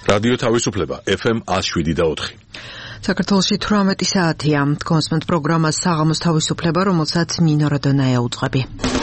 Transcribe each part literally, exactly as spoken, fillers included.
რადიო თავისუფლება ეფ ემ ათს შვიდი და ოთხი. საქართველოში თვრამეტი საათია. კონსმენტ პროგრამას საღამოს თავისუფლება, რომელსაც ნინო რადონაია უძღვები.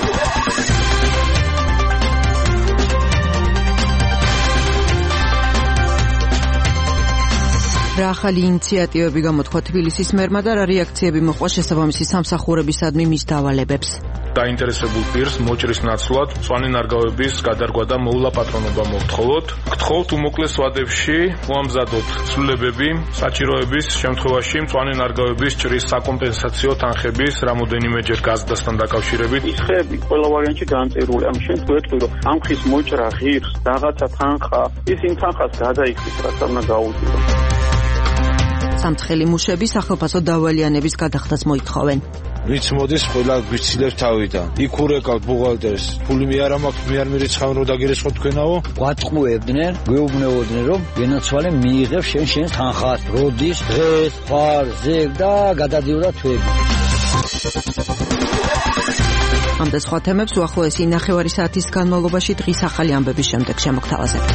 რა ახალი ინიციატივები გამოთქვა თბილისის მერმა და რა რეაქციები მოჰყვა შესაბამისი სამსახურებისადმი მის დავალებებს. დაინტერესებულ პირს მოჭრის ნაცვლად მწვანე ნარგავების გადარგვა და მოვლა პატრონობა მოვთხოვოთ. გთხოვთ უმოკლეს ვადებში მოამზადოთ ცვლილებები საჭიროების შემთხვევაში მწვანე ნარგავების ჭრის საკომპენსაციო თანხების რამოდენიმეჯერ გაზრდასთან დაკავშირებით. ის ხეები ყველა ვარიანტში განწერული. ამ შენ თუ ეტყვი რომ ამ ხის მოჭრა ღირს რაღაცა თანხა, ის იმ თანხას გადაიქცეს, რაც უნდა გაუწიო. სამცხელი მუშები სახელმწიფო დავალიანების გადახდას მოითხოვენ. ვინც მოდის ყველა გვიცილებს თავიდან. იქ ურეკავთ ბუღალტერს. ფული მე არ მაქვს, მე არ მირიცხავენ რომ დაგირესხოთ თქვენაო. გვატყუებდნენ, გვეუბნეოდნენ რომ გენაცვალე მიიღებს შენ შენ თანხას. როდის, დღეს, ხარ, ზეგ და გადადიოდა თვეები. ამ და სხვა თემებს უახლოესი ნახევარი საათის განმავლობაში დღის ახალი ამბების შემდეგ შემოგთავაზებთ.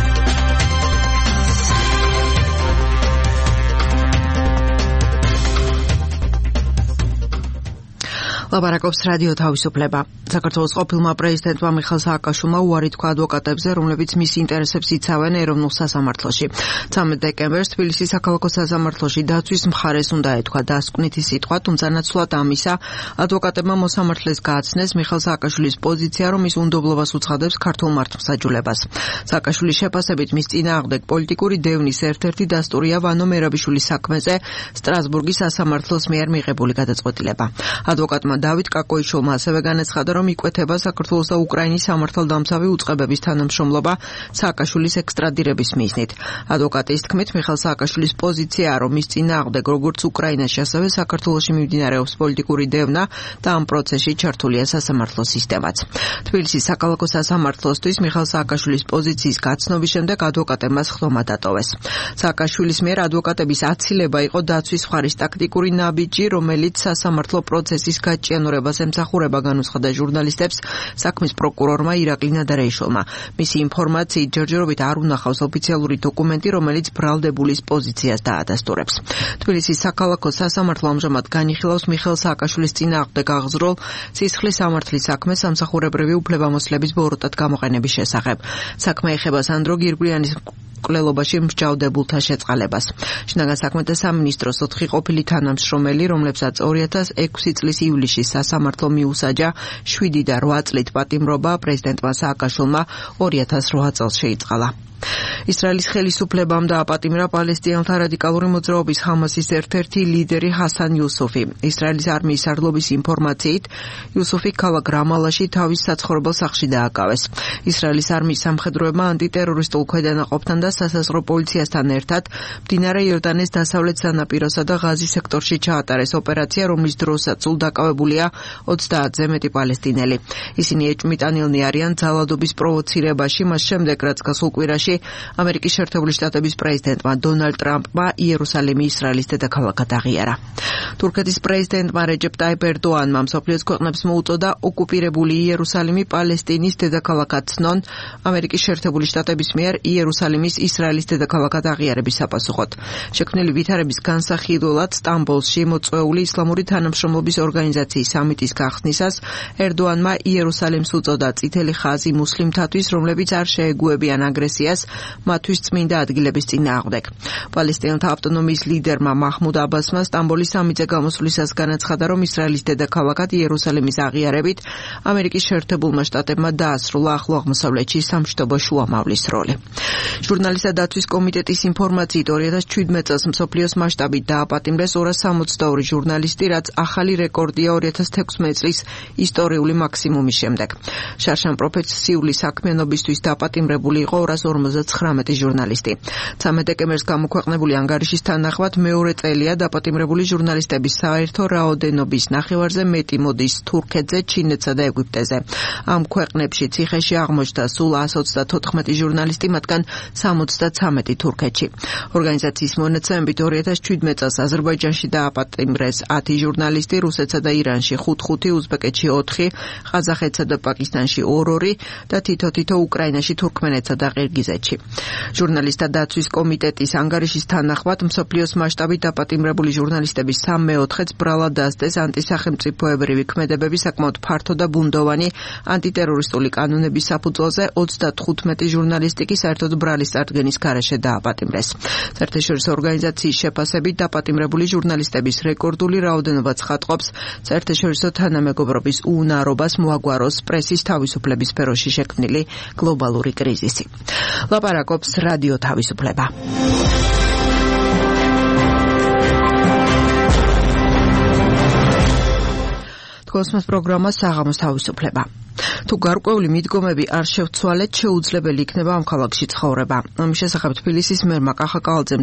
ლაპარაკობს რადიო თავისუფლება. საქართველოს ყოფილმა პრეზიდენტმა მიხეილ სააკაშვილმა უარი თქვა ადვოკატებზე, რომლებიც მის ინტერესებს იცავენ ეროვნულ სასამართლოში. ცამეტ დეკემბერს თბილისის საქალაქო სასამართლოში დაცვის მხარეს უნდა ეთქვა დასკვნითი სიტყვა, თუმცა ნაცვლად ამისა ადვოკატებმა მოსამართლეს გააცნეს მიხეილ სააკაშვილის პოზიცია, რომ ის უნდობლობას უცხადებს ქართულ მართლმსაჯულებას. სააკაშვილის შეფასებით მის წინააღმდეგ პოლიტიკური დევნის ერთ-ერთი დასტურია ვანო მერაბიშვილის საქმეზე სტრასბურგის სასამართლოს მიერ მიღებული გადაწყვეტილება. ადვოკატმა დავით კაკოიშვილმა ასევე განაცხადა, რომ იკვეთება საქართველოს და უკრაინის სამართალდამცავი უწყებების თანამშრომლობა სააკაშვილის ექსტრადირების მიზნით. ადვოკატის თქმით, მიხეილ სააკაშვილის პოზიციაა, რომ მის წინააღმდეგ როგორც უკრაინაში, ასევე საქართველოში მიმდინარეობს პოლიტიკური დევნა და ამ პროცესში ჩართულია სასამართლო სისტემაც. თბილისის საქალაქო სასამართლოსთვის მიხეილ სააკაშვილის პოზიციის გაცნობის შემდეგ ადვოკატებმა სხდომა დატოვეს. სააკაშვილის მიერ ადვოკატების აცილება იყო დაცვის მხარის ტაქტიკური ნაბიჯი, რომელიც სასამართლო პროცესის გაჭიანურებას ემსახურება, განუცხადა ჟურნალისტებს საქმის პროკურორმა ირაკლი ნადარეიშვილმა. მისი ინფორმაციით ჯერჯერობით არ უნახავს ოფიციალური დოკუმენტი, რომელიც ბრალდებულის პოზიციას დაადასტურებს. თბილისის საქალაქო სასამართლო ამჟამად განიხილავს მიხეილ სააკაშვილის წინააღმდეგ აღძრულ სისხლის სამართლის საქმეს სამსახურებრივი უფლებამოსილების ბოროტად გამოყენების შესახებ. საქმე ეხება სანდრო გირგვლიანის მკვლელობაში მსჯავრდებულთა შეწყალებას. შინაგან საქმეთა სამინისტროს ოთხი ყოფილი თანამშრომელი, რომლებსაც ორი ათას ექვსი წლის ივლისში სასამართლო მიუსაჯა შვიდი და რვა წლით პატიმრობა, პრეზიდენტმა სააკაშვილმა ორი ათას რვა წელს შეიწყალა. ისრაელის ხელისუფლებამ დააპატიმრა პალესტინელთა რადიკალური მოძრაობის ჰამასის ერთ-ერთი ლიდერი ჰასან იუსუფი. ისრაელის არმიის სარდლობის ინფორმაციით, იუსუფი ქალაქ რამალაში თავის საცხოვრებელ სახლში დააკავეს. ისრაელის არმიის სამხედროებმა ანტიტერორისტულ ქვედანაყოფთან და სასაზღვრო პოლიციასთან ერთად მდინარე იორდანეს დასავლეთ სანაპიროსა და ღაზის სექტორში ჩაატარეს ოპერაცია, რომლის დროსაც სულ დაკავებულია ოცდაათზე მეტი პალესტინელი. ისინი ეჭვმიტანილნი არიან ძალადობის პროვოცირებაში, მას შემდეგ რაც გასულ კვირაში ამერიკის შეერთებული შტატების პრეზიდენტმა დონალდ ტრამპმა იერუსალიმი ისრაელის დედაქალაქად აღიარა. თურქეთის პრეზიდენტმა რეჯეპ ტაიპ ერდოანმა მსოფლიოს ქვეყნებს მოუწოდა ოკუპირებული იერუსალიმი პალესტინის დედაქალაქად ცნონ ამერიკის შეერთებული შტატების მიერ იერუსალიმის ისრაელის დედაქალაქად აღიარების საპასუხოდ. შექმნილი ვითარების განსახილველად სტამბოლში მოწვეული ისლამური თანამშრომლობის ორგანიზაციის სამიტის გახსნისას ერდოანმა იერუსალიმს უწოდა წითელი ხაზი მუსლიმთათვის, რომლებიც არ შეეგუებიან აგრესიას მათთვის წმინდა ადგილების წინააღმდეგ. პალესტინელთა ავტონომიის ლიდერმა მაჰმუდ აბასმა სტამბოლის სამიტზე გამოსვლისას განაცხადა, რომ ისრაელის დედაქალაქად იერუსალიმის აღიარებით ამერიკის შეერთებულმა შტატებმა დაასრულა ახლო აღმოსავლეთში სამშვიდობო შუამავლის როლი. ჟურნალისტთა დაცვის კომიტეტის ინფორმაციით ორი ათას შვიდმეტ წელს მსოფლიოს მასშტაბით დააპატიმრეს ორას სამოცდაორი ჟურნალისტი, რაც ახალი რეკორდია ორი ათას თექვსმეტ წლის ისტორიული მაქსიმუმის შემდეგ. შარშან პროფესიული საქმიანობისთვის დაპატიმრებული იყო ორას ორმოცდაცხრამეტი ჟურნალისტი. ცამეტ დეკემბერს გამოქვეყნებული ანგარიშის თანახმად მეორე წელია დაპატიმრებული ჟურნალისტების საერთო რაოდენობის ნახევარზე მეტი მოდის თურქეთზე, ჩინეთსა და ეგვიპტეზე. ამ ქვეყნებში ციხეში აღმოჩნდა სულ ასს ოცდათოთხმეტი ჟურნალისტი, მათგან სამოცდათვრამეტი თურქეთში. ორგანიზაციის მონაცემებით ორი ათას შვიდმეტ წელს აზერბაიჯანში დააპატიმრეს ათი ჟურნალისტი, რუსეთსა და ირანში ხუთ-ხუთი, უზბეკეთში ოთხი, ყაზახეთსა და პაკისტანში ორ-ორი და თითო-თითო უკრაინაში, თურქმენეთსა და ყირგიზეთში. ჟურნალისტთა დაცვის კომიტეტის ანგარიშის თანახმად მსოფლიოს მასშტაბით დაპატიმრებული ჟურნალისტების სამ მეოთხედს ბრალად დასდეს ანტისახელმწიფოებრივი ქმედებები საკმაოდ ფართო და ბუნდოვანი ანტიტერორისტული კანონების საფუძველზე ოცდათხუთმეტი ჟურნალისტი კი საერთოდ ბრალის წარდგენის გარეშე დააპატიმრეს. საერთაშორისო ორგანიზაციის შეფასებით დაპატიმრებული ჟურნალისტების რეკორდული რაოდენობა ცხადყოფს საერთაშორისო თანამეგობრობის უუნარობას მოაგვაროს პრესის თავისუფლების სფეროში შექმნილი გლობალური კრიზისი. ლაპარაკობს რადიო თავისუფლება. Kosmos პროგრამა საღამოს თავისუფლება. თუ გარკვეული მიდგომები არ შევცვალეთ, შეუძლებელი იქნება ამ ქალაქში ცხოვრება. ამის შესახებ თბილისის მერმა კახა კავალძემ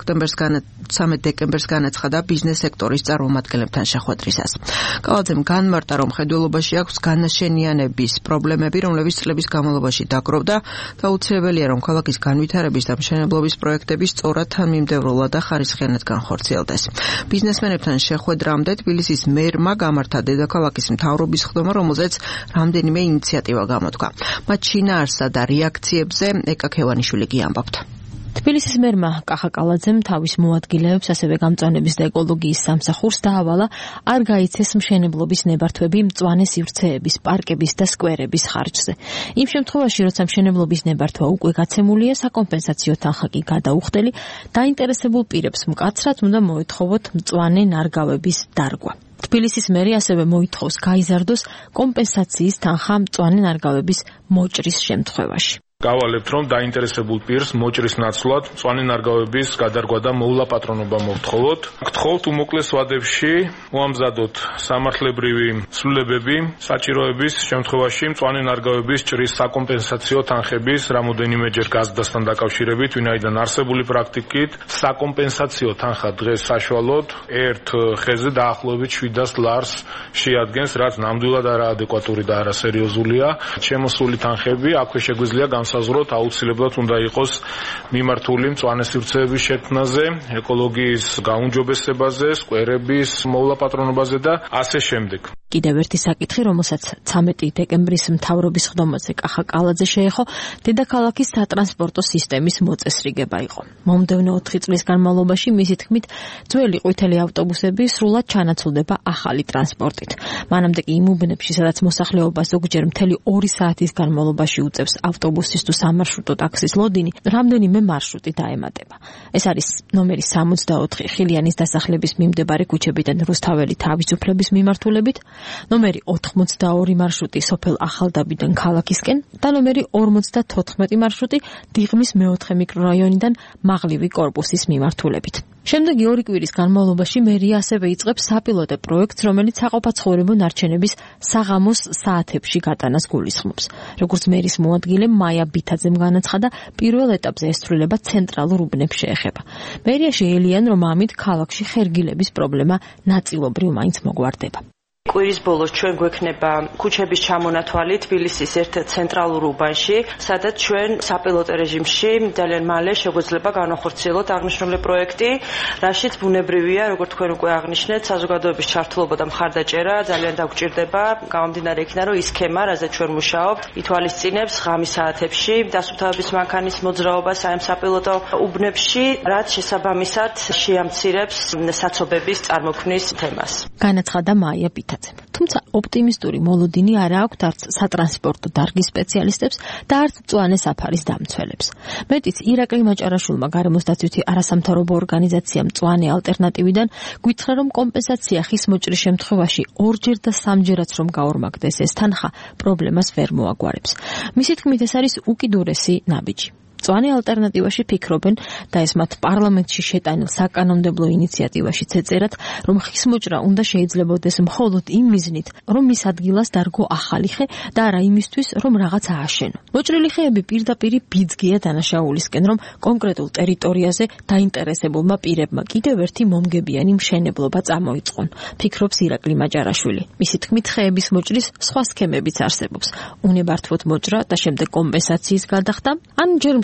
ცამეტ დეკემბერს განაცხადა ბიზნეს სექტორის წარმომადგენლებთან შეხვედრისას. კავალძემ განმარტა, რომ მხედველობაში აქვს განაშენიანების პრობლემები, რომლებიც წლების განმავლობაში დაგროვდა და უცებელია, რომ ქალაქის განვითარების და მშენებლობის პროექტები სწორად თანმიმდევრულად და ხარისხიანად განხორციელდეს. ბიზნესმენებთან შეხვედრამდე თბილისის მერმა გამართა დედაქალაქის მთავრობის ხდომა, რომელზეც რამდენიმე ინიციატივა გამოდგა. მათ შინაარსსა და რეაქციებზე ეკა ქევანიშვილი გიამბობთ. თბილისის მერმა კახა კალაძემ თავის მოადგილეებს, ასევე გამწვანების და ეკოლოგიის სამსახურს დაავალა არ გაიცეს მშენებლობის ნებართვები მწვანე სივრცეების, პარკების და სკვერების ხარჯზე. იმ შემთხვევაში, როცა მშენებლობის ნებართვა უკვე გაცემულია, საკომპენსაციო თანხა კი გადაუხდელი, დაინტერესებულ პირებს მკაცრად უნდა მოეთხოვოთ მწვანე ნარგავების დარგვა. თბილისის მერი ასევე მოითხოვს გაიზარდოს კომპენსაციის თანხა მწვანე ნარგავების მოჭრის შემთხვევაში. გავალებთ, რომ დაინტერესებულ პირს მოჭრის ნაცვლად მწვანე ნარგავების გადარგვა და მოვლა პატრონობა მოვთხოვოთ. გთხოვთ უმოკლეს ვადებში მოამზადოთ სამართლებრივი ცვლილებები საჭიროების შემთხვევაში მწვანე ნარგავების ჭრის საკომპენსაციო თანხების რამოდენიმეჯერ გაზრდასთან დაკავშირებით, ვინაიდან არსებული პრაქტიკით საკომპენსაციო თანხა დღეს საშუალოდ ერთ ხეზე დაახლოებით შვიდას ლარს შეადგენს, რაც ნამდვილად არაადეკვატური და არასერიოზულია. შემოსული თანხები აქვე შეგვიძლია განსაზღვროთ, აუცილებლად უნდა იყოს მიმართული მწვანე სივრცეების შექმნაზე, ეკოლოგიის გაუმჯობესებაზე, სკვერების მოვლა პატრონობაზე და ასე შემდეგ. კიდევ ერთი საკითხი, რომელსაც ცამეტი დეკემბრის მთავრობის ხდომაზე კახა კალაძე შეეხო, დედაქალაქის სატრანსპორტო სისტემის მოწესრიგება იყო. მომდევნო ოთხი წლის განმავლობაში მისი თქმით, ძველი ყვითელი ავტობუსები სრულად ჩანაცვლდება ახალი ტრანსპორტით. მანამდე კი იმ უბნებში, სადაც მოსახლეობა ზოგჯერ მთელი ორი საათის განმავლობაში უწევს ავტობუსის თუ სამარშრუტო ტაქსის ლოდინი, რამდენიმე მარშრუტი დაემატება. ეს არის ნომერი სამოცდაოთხი ხილიანის დასახლების მიმდებარე ქუჩებიდან რუსთაველი თავისუფლების მიმართულებით, ნომერი ოთხმოცდაორი მარშრუტი სოფელ ახალდაბიდან ქალაქისკენ და ნომერი ორმოცდათოთხმეტი მარშრუტი დიღმის მეოთხე მიკრორაიონიდან მაღლივი კორპუსის მიმართულებით. შემდეგი ორი კვირის განმავლობაში მერია ასევე იწყებს საპილოტო პროექტს, რომელიც საყოფაცხოვრებო ნარჩენების საღამოს საათებში გატანას გულისხმობს. როგორც მერის მოადგილე მაია ბითაძემ განაცხადა, პირველ ეტაპზე ესწრება ცენტრალურ უბნებს შეეხება. მერია შეელიან, რომ ამით ქალაქში ხერგილების პრობლემა ნაწილობრივ მაინც მოგვარდება. კვირის ბოლოს ჩვენ გვექნება ქუჩების ჩამონათვალი თბილისის ერთ-ერთ ცენტრალურ უბანში, სადაც ჩვენ საპილოტო რეჟიმში ძალიან მალე შეგვეძლება განახორციელოთ აღნიშნული პროექტი, რაშიც ბუნებრივია, როგორც თქვენ უკვე აღნიშნეთ, საზოგადოების ჩართულობა და მხარდაჭერა ძალიან დაგვჭირდება, გამომდინარე იქიდან, რომ ის სქემა, რაზეც ჩვენ მუშაობთ, ითვალისწინებს ღამის საათებში დასუფთავების მანქანის მოძრაობას ამ საპილოტო უბნებში, რაც შესაბამისად შეამცირებს საცობების წარმოქმნის თემას. განაცხადა მაია ბითაძე. თუმცა ოპტიმისტური მოლოდინი არა აქვთ არც სატრანსპორტო დარგის სპეციალისტებს და არც მწვანე საფარის დამცველებს. მეტიც ირაკლი მაჭარაშვილმა გარემოსდაცვითი არასამთავრობო ორგანიზაცია მწვანე ალტერნატივიდან გითხრა, რომ კომპენსაცია ხის მოჭრის შემთხვევაში ორჯერ და სამჯერაც რომ გაორმაგდეს ეს თანხა, პრობლემას ვერ მოაგვარებს. მისი თქმით, ეს არის უკიდურესი ნაბიჯი. მწვანე ალტერნატივაში ფიქრობენ და ეს მათ პარლამენტში შეტანილ საკანონმდებლო ინიციატივაშიც ეწერათ, რომ ხის მოჭრა უნდა შეიძლებოდეს მხოლოდ იმ მიზნით, რომ მის ადგილას დარგო ახალი ხე და არა იმისთვის, რომ რაღაც ააშენო. მოჭრილი ხეები პირდაპირ ბიძგია დანაშაულისკენ, რომ კონკრეტულ ტერიტორიაზე დაინტერესებულმა პირებმა კიდევ ერთი მომგებიანი მშენებლობა წამოიწყონ, ფიქრობს ირაკლი მაჭარაშვილი. მისი თქმით, ხეების მოჭრის სხვა სქემებიც არსებობს. უნებართვოდ მოჭრა და შემდეგ კომპენსაციის გადახდა, ან ჯერ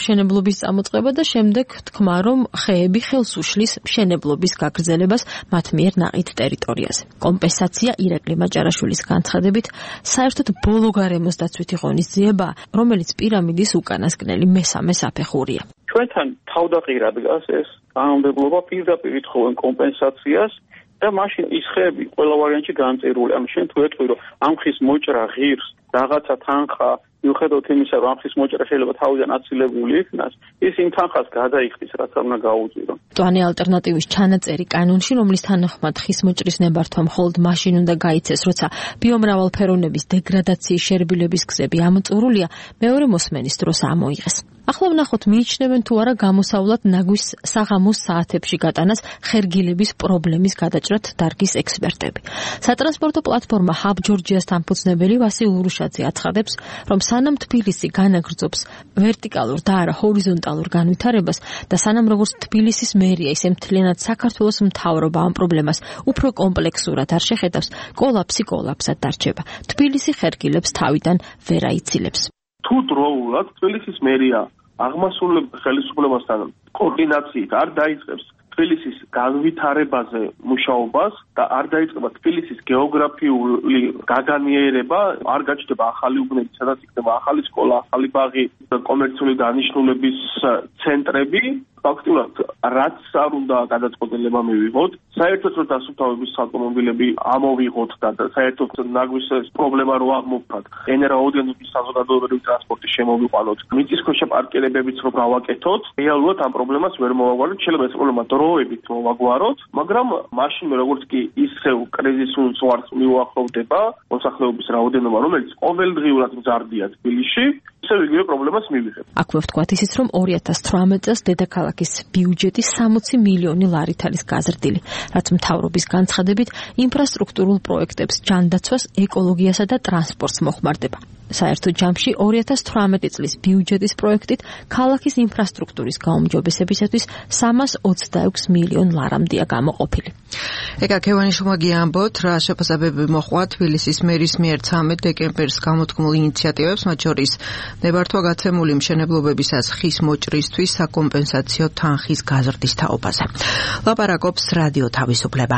მშენებლობის წამოწყება და შემდეგ თქვა, რომ ხეები ხელს უშლის მშენებლობის გაგრძელებას მათ მიერ ნაყიდ ტერიტორიაზე. კომპენსაცია ირაკლი მაჭარაშვილის განცხადებით საერთოდ ბოლო გარემოს დაცვითი ღონისძიება, რომელიც პირამიდის უკანასკნელი მესამე საფეხურია. ჩვენთან თავდაყირად გას ეს კანონმდებლობა პირდაპირ ითხოვენ კომპენსაციას და მაშინ ის ხეები ყველა ვარიანტში განწერული. ამ შენ თუ ეტყვი რომ ამ ხის მოჭრა ღირს რაღაცა თანხა მიუხედავად იმისა რომ ამ ხის მოჭრა შეიძლება თავიდან აცილებული იქნას, ის იმ თანხას გადაიხდის, რაც უნდა გაუწირო. მწვანე ალტერნატივის ჩანაწერი კანონში, რომლის თანახმად ხის მოჭრის ნებართვა მხოლოდ მაშინ უნდა გაიცეს, როცა ბიომრავალფეროვნების დეგრადაციის შერბილების გზები ამოწურულია, მეორე მოსმენის დროს ამოიღეს. ახლა ვნახოთ, მიიჩნევენ თუ არა გამოსავლად ნაგვის საღამოს საათებში გატანას ხერგილების პრობლემის გადაჭრად დარგის ექსპერტები. სატრანსპორტო პლატფორმა Hub Georgia-ს დამფუძნებელი ვასილ ურუშაძე აცხადებს, რომ სანამ თბილისი განაგრძობს ვერტიკალურ და არა ჰორიზონტალურ განვითარებას და სანამ როგორც თბილისის მერია, ისე მთლიანად საქართველოს მთავრობა ამ პრობლემას უფრო კომპლექსურად არ შეხედავს, კოლაფსი კოლაფსად დარჩება. თბილისი ხერგილებს თავიდან ვერ აიცილებს. თუ დროულად თბილისის მერია აღმასრულებელ ხელისუფლებასთან კოორდინაციით არ დაიწყებს თბილისის განვითარებაზე მუშაობას და არ დაიწყება თბილისის გეოგრაფიული გაგანიერება, არ გაჩნდება ახალი უბნები, სადაც იქნება ახალი სკოლა, ახალი ბაღი და კომერციული დანიშნულების ცენტრები, ფაქტურად რაც არ უნდა გადაწყვეტილება მივიღოთ, საერთოდ რომ დასუფთავების ავტომობილები ამოვიღოთ და საერთოდ ნაგვის პრობლემა რო აღმოფხვრათ, ენერგოაუდიენობის საზოგადოებრივი ტრანსპორტი შემოვიყვანოთ, მიწისქვეშა პარკირებებიც რო გავაკეთოთ, რეალურად ამ პრობლემას ვერ მოვაგვაროთ, შეიძლება ეს პრობლემა დროებით მოვაგვაროთ, მაგრამ მაშინ როგორც კი ისევ კრიზისულ ზღვარს მიუახლოვდება მოსახლეობის რაოდენობა, რომელიც ყოველდღიურად მზარდია თბილისში, ისევ იგივე პრობლემას მივიღებ. აქვე ვთქვათ ისიც, რომ ორი ათას თვრამეტ წელს დედაქალაქის ბიუჯეტი სამოცი მილიონი ლარით არის გაზრდილი, რაც მთავრობის განცხადებით ინფრასტრუქტურულ პროექტებს, ჯანდაცვას, ეკოლოგიასა და ტრანსპორტს მოხმარდება. საერთო ჯამში ორი ათას თვრამეტი წლის ბიუჯეტის პროექტით ქალაქის ინფრასტრუქტურის გაუმჯობესებისათვის სამას ოცდაექვსი მილიონ ლარამდეა გამოყოფილი. ეკა ქევანიშვილმა გიამბოთ, რა შეფასებები მოჰყვა თბილისის მერის მიერ ცამეტ დეკემბერს გამოთქმულ ინიციატივებს, მათ შორის ნებართვა გაცემული მშენებლობებისას ხის მოჭრისთვის საკომპენსაციო თანხის გაზრდის თაობაზე. ლაპარაკობს რადიო თავისუფლება.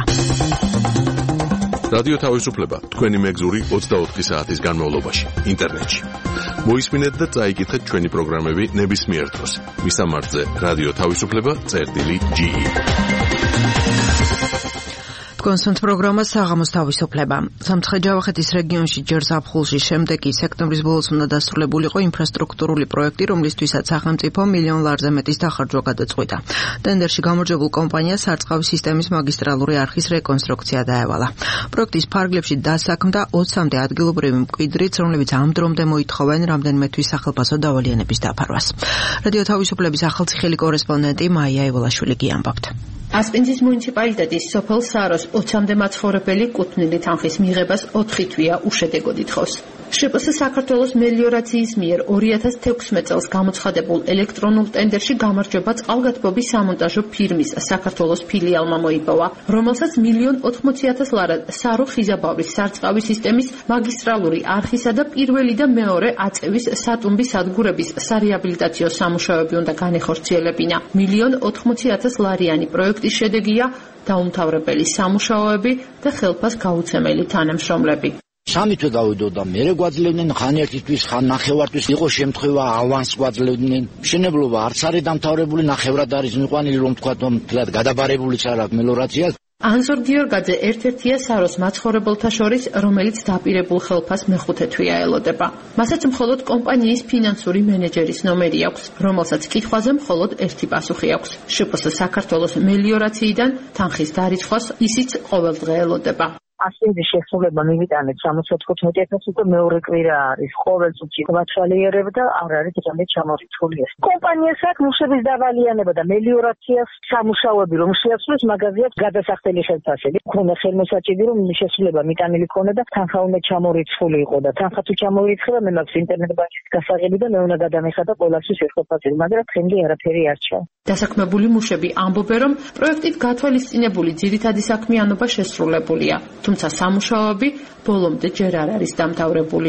რადიო თავისუფლება თქვენი მეგზური ოცდაოთხი საათის განმავლობაში ინტერნეტში. მოისმინეთ და წაიკითხეთ ჩვენი პროგრამები ნებისმიერ დროს. მისამართზე რადიო თავისუფლება წერტილი ჯი. კონსულტ პროგრამა საღამოს თავისუფლება. სამცხე-ჯავახეთის რეგიონში ჯერ ზაფხულში, შემდეგ კი სექტემბრის ბოლოს უნდა დასრულებულიყო ინფრასტრუქტურული პროექტი, რომლისთვისაც სახელმწიფო მილიონ ლარზე მეტის დახარჯვა გადაწყვიტა. ტენდერში გამარჯვებულ კომპანიას სარწყავი სისტემის მაგისტრალური არხის რეკონსტრუქცია დაევალა. პროექტის ფარგლებში დასაქმდა ოცამდე ადგილობრივი მკვიდრიც, რომლებიც ამ დრომდე მოითხოვენ რამდენიმე თვის სახელფასო დავალიანების დაფარვას. რადიო თავისუფლების ახალციხელი კორესპონდენტი მაია ევოლაშვილი გიამბობთ. ასპინძის მუნიციპალიტეტის სოფელ საროს ოცამდე მაცხოვრებელი კუთვნილი თანხის მიღებას ოთხი თვეა უშედეგოდ ითხოვს. შპს საქართველოს მელიორაციის მიერ ორი ათას თექვსმეტ წელს გამოცხადებულ ელექტრონულ ტენდერში გამარჯვება წყალგათბობის სამონტაჟო ფირმის საქართველოს ფილიალმა მოიპოვა, რომელსაც მილიონ ოთხმოცი ათას ლარა სარო ხიზაბავრის სარწყავი სისტემის მაგისტრალური არხისა და პირველი და მეორე აწევის სატუმბი სადგურების სარეაბილიტაციო სამუშაოები უნდა განეხორციელებინა. მილიონ ოთხმოცი ათას ლარიანი პროექტის შედეგია დაუმთავრებელი სამუშაოები და ხელფას გაუცემელი თანამშრომლები. სამი თვე გავიდო და მერე გვაძლევდნენ ხან ერთისთვის, ხან ნახევართვის, იყო შემთხვევა ავანს გვაძლევდნენ. მშენებლობა არც არის დამთავრებული, ნახევრად არის მიყვანილი, რომ თქვა, რომ თლად გადაბარებულიც არ აქვს მელორაცია. ანზორ გიორგაძე ერთ-ერთია საროს მაცხოვრებელთა შორის, რომელიც დაპირებულ ხელფას მეხუთე თვეა ელოდება. მასაც მხოლოდ კომპანიის ფინანსური მენეჯერის ნომერი აქვს, რომელსაც კითხვაზე მხოლოდ ერთი პასუხი აქვს. შპს საქართველოს მელიორაციიდან თანხის დარიცხვას ისიც ყოველდღე ელოდება. ასპინძის შესრულება მივიტანეთ სამოცდაოთხი ათასი და მეორე კვირა არის ყოველ წუთში გვათვალიერებ და არ არის ძალიან ჩამორიცხული ეს. კომპანიას აქვს მუშების დავალიანება და მელიორაციას სამუშაოები რომ შეასრულოს მაგაზია გადასახდელი ხელფასები. ქონა ხელმოსაჭიდი რომ შესრულება მიტანილი ქონა და თანხა უნდა ჩამორიცხული იყო და თანხა თუ ჩამორიცხება მე მაქვს ინტერნეტ ბანკის გასაღები და მე უნდა გადამეხადა ყველასთვის ეს ხელფასები, მაგრამ დღემდე არაფერი არ ჩა. დასაქმებული მუშები ამბობენ, რომ პროექტით გათვალისწინებული ძირითადი საქმიანობა შესრულებულია. თუმცა სამუშაოები ბოლომდე ჯერ არ არის დამთავრებული.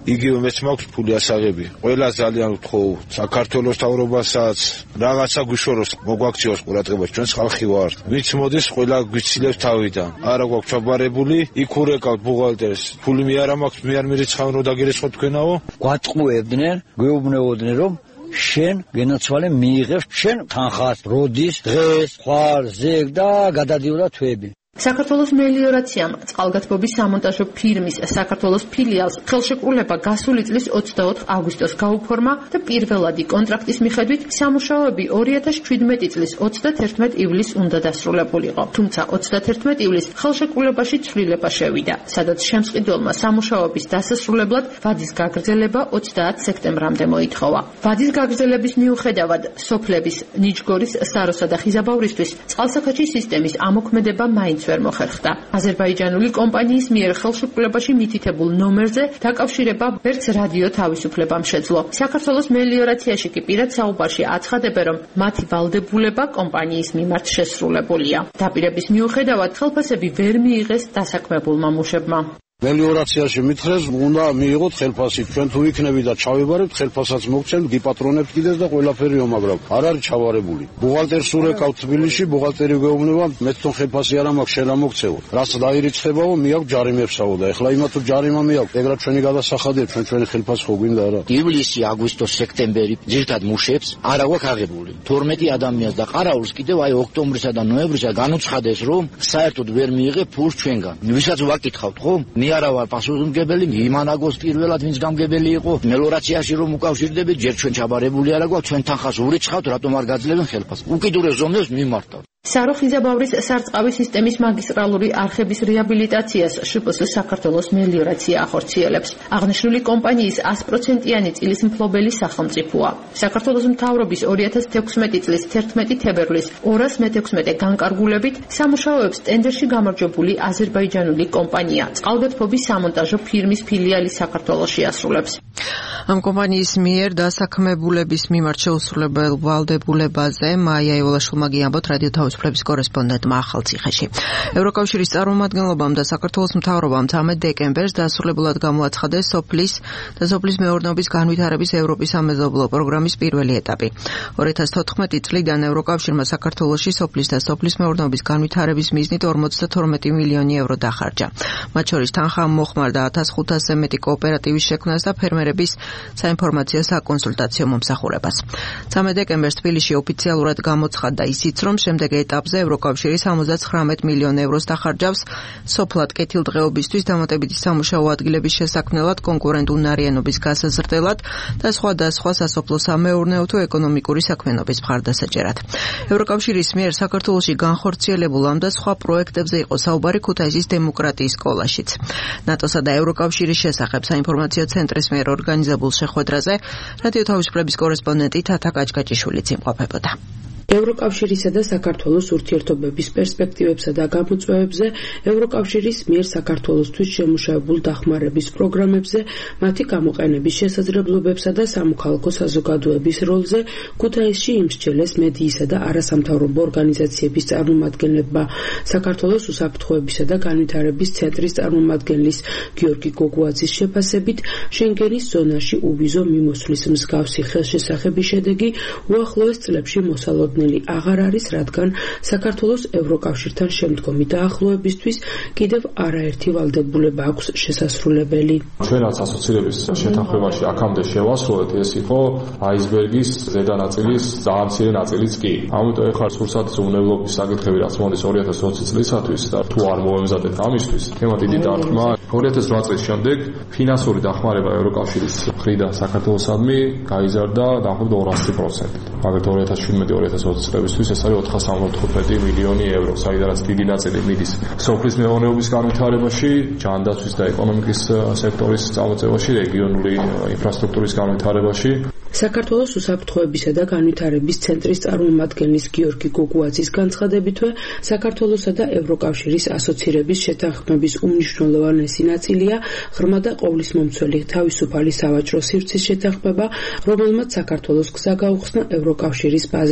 იგივე მეც მაქვს ფული ასაღები. ყველა ძალიან ვთხოვ საქართველოს თავრობასაც რაღაცა გვიშოროს, მოგვაქციოს ყურადღება, ჩვენს ხალხი ვართ. ვინც მოდის, ყველა გვიცილებს თავიდან. არა გვაქვს ჩაბარებული, იქ ურეკავთ ბუღალტერს. ფული მე არ მაქვს, მე არ მირიცხავენ რომ დაგერეცხოთ თქვენაო. გვატყუებდნენ, გვეუბნებოდნენ რომ შენ გენაცვალე მიიღებს შენ თანხას, როდის, დღეს, ხვალ, ზეგ და გადადიოდა თვეები. საქართველოს მელიორაციამ წყალგათბობის სამონტაჟო ფირმის საქართველოს ფილიალს ხელშეკრულება გასული წლის ოცდაოთხ აგვისტოს გაუფორმა და პირველადი კონტრაქტის მიხედვით სამუშაოები ორი ათას შვიდმეტი წლის ოცდათერთმეტ ივლისს უნდა დასრულებულიყო. თუმცა ოცდათერთმეტ ივლისს ხელშეკრულებაში ცვლილება შევიდა, სადაც შემწყიდველმა სამუშაოების დასასრულებლად ვადის გაგრძელება ოცდაათ სექტემბრამდე მოითხოვა. ვადის გაგრძელების მიუხედავად სოფლების ნიჯგორის, საროსა და ხიზაბავრისთვის წყალსაქაჩი სისტემის ამოქმედება მაინც ვერ მოხერხდა. აზერბაიჯანული კომპანიის მიერ ხელშეკრულებაში მითითებულ ნომერზე დაკავშირება ვერც რადიო თავისუფლებამ შეძლო. საქართველოს მელიორაციაში კი პირად საუბარში აცხადებენ, რომ მათი ვალდებულება კომპანიის მიმართ შესრულებულია. დაპირების მიუხედავად ხელფასები ვერ მიიღეს დასაქმებულმა მუშებმა. მელიორაციაში მითხრეს, უნდა მიიღოთ ხელფასი. ჩვენ თუ იქნები და ჩავებარებთ, ხელფასაც მოგცემთ, გიპატრონებთ კიდეს და ყველაფერიო, მაგრამ არ არის ჩავარებული. ბუღალტერს ურეკავთ თბილისში, ბუღალტერი გვეუბნება, მეც თვითონ ხელფასი არ მაქვს, შენ ამოგცევო. რაც დაირიცხებაო, მიაქვს ჯარიმებსაო და ეხლა იმათ თუ ჯარიმა მიაქვს, ეგრად ჩვენი გადასახადია, ჩვენ ჩვენი ხელფასი ხო გვინდა არა. ივლისი, აგვისტო, სექტემბერი ძირთად მუშებს არა გვაქვს აღებული. თორმეტი ადამიანს და ყარაულს კიდევ აი ოქტომბრისა და ნოემბრისა განუცხადეს, რომ საერთოდ ვერ მიიღებ ფულს ჩვენგან. ვისაც ვაკითხავთ, ხო? მე არა ვარ პასუხისმგებელი, იმანაგოს პირველად ვინც გამგებელი იყო, მელორაციაში რომ უკავშირდებით, ჯერ ჩვენ ჩაბარებული არა გვაქვს, ჩვენ თანხას ურიცხავთ, რატომ არ გაძლევენ ხელფასს? უკიდურეს ზომებს მიმართავთ. სარო-ხიზაბავრის სარწყავი სისტემის მაგისტრალური არხების რეაბილიტაციას შპს საქართველოს მელიორაცია ახორციელებს. აღნიშნული კომპანიის ას პროცენტიანი წილის მფლობელი სახელმწიფოა. საქართველოს მთავრობის ორი ათას თექვსმეტი წლის თერთმეტი თებერვლის ორას მეთექვსმეტე განკარგულებით სამუშაოებს ტენდერში გამარჯვებული აზერბაიჯანული კომპანია წყალგათბობის სამონტაჟო ფირმის ფილიალი საქართველოში ასრულებს. ამ კომპანიის მიერ დასაქმებულების მიმართ შეუსრულებელ ვალდებულებაზე მაია ევოლაშვილმა გიამბოთ რადიო თავისუფლების კორესპონდენტმა ახალციხეში. ევროკავშირის წარმომადგენლობამ და საქართველოს მთავრობამ ცამეტ დეკემბერს დასრულებულად გამოაცხადეს სოფლის და სოფლის მეურნეობის განვითარების ევროპის სამეზობლო პროგრამის პირველი ეტაპი. ორი ათას თოთხმეტი წლიდან ევროკავშირმა საქართველოში სოფლის და სოფლის მეურნეობის განვითარების მიზნით ორმოცდათორმეტი მილიონი ევრო დახარჯა. მათ შორის თანხა მოხმარდა ათას ხუთასზე მეტი კოოპერატივის შექმნას და ფერმერების საინფორმაციო საკონსულტაციო მომსახურებას. ცამეტ დეკემბერს თბილისში ოფიციალურად გამოცხადდა ისიც, რომ შემდეგ ეტაპზე ევროკავშირი სამოცდათხრამეტ მილიონ ევროს დახარჯავს სოფლად კეთილდღეობისთვის, დამატებითი სამუშაო ადგილების შესაქმნელად, კონკურენტუნარიანობის გასაზრდელად და სხვადასხვა სასოფლო სამეურნეო თუ ეკონომიკური საქმიანობის მხარდასაჭერად. ევროკავშირის მიერ საქართველოში განხორციელებულ ამ და სხვა პროექტებზე იყო საუბარი ქუთაისის დემოკრატიის სკოლაშიც. ნატოსა და ევროკავშირის შესახებ საინფორმაციო ცენტრის მიერ ორგანიზებულ შეხვედრაზე რადიო თავისუფლების კორესპონდენტი თათა კაჭკაჭიშვილიც იმყოფებოდა. ევროკავშირისა და საქართველოს ურთიერთობების პერსპექტივებსა და გამოწვევებზე ევროკავშირის მიერ საქართველოსთვის შემუშავებულ დახმარების პროგრამებზე, მათი გამოყენების შესაძლებლობებსა და სამოქალაქო საზოგადოების როლზე ქუთაისში იმსჯელეს მედიისა და არასამთავრობო ორგანიზაციების წარმომადგენლებმა. საქართველოს უსაფრთხოებისა და განვითარების ცენტრის წარმომადგენლის გიორგი გოგუაძის შეფასებით, შენგენის ზონაში უვიზო მიმოსვლის მსგავსი ხელშესახების შედეგი უახლოეს წლებში მოსალოდნელი აღარ არის, რადგან საქართველოს ევროკავშირთან შემდგომი დაახლოებისთვის კიდევ არაერთი ვალდებულება აქვს შესასრულებელი. ჩვენაც ასოცირების შეთანხმებაში აქამდე შევასრულეთ, ეს იყო აისბერგის ზედა ნაწილის ძალიან მცირე ნაწილიც კი. ამიტომ ეხლა სურსათ უვნებლობის საკითხები რაც მოდის ორი ათას ოცი წლისათვის და თუ არ მოემზადეთ ამისთვის, თემა დიდი დარტყმა. ორი ათას რვა წლის შემდეგ ფინანსური დახმარება ევროკავშირის მხრიდან საქართველოსადმი გაიზარდა დაახლოებით ორასი პროცენტი. მაგალითად ორი ათას შვიდმეტი ორი ათას ოცი წლებისთვის ეს არის ოთხას ორმოცდათხუთმეტი მილიონი ევრო, საიდანაც დიდი ნაწილი მიდის სოფლის მეურნეობის განვითარებაში, ჯანდაცვის და ეკონომიკის სექტორის წამოწევაში, რეგიონული ინფრასტრუქტურის განვითარებაში. საქართველოს უსაფრთხოებისა და განვითარების ცენტრის წარმომადგენლის გიორგი გოგუაძის განცხადებითვე, საქართველოსა და ევროკავშირის ასოცირების შეთანხმების უმნიშვნელოვანესი ნაწილია ღრმა და ყოვლისმომცველი თავისუფალი სავაჭრო სივრცის შეთანხმება, რომელმაც საქართველოს გზა გაუხსნა ევროკავშირის ბაზრისკენ.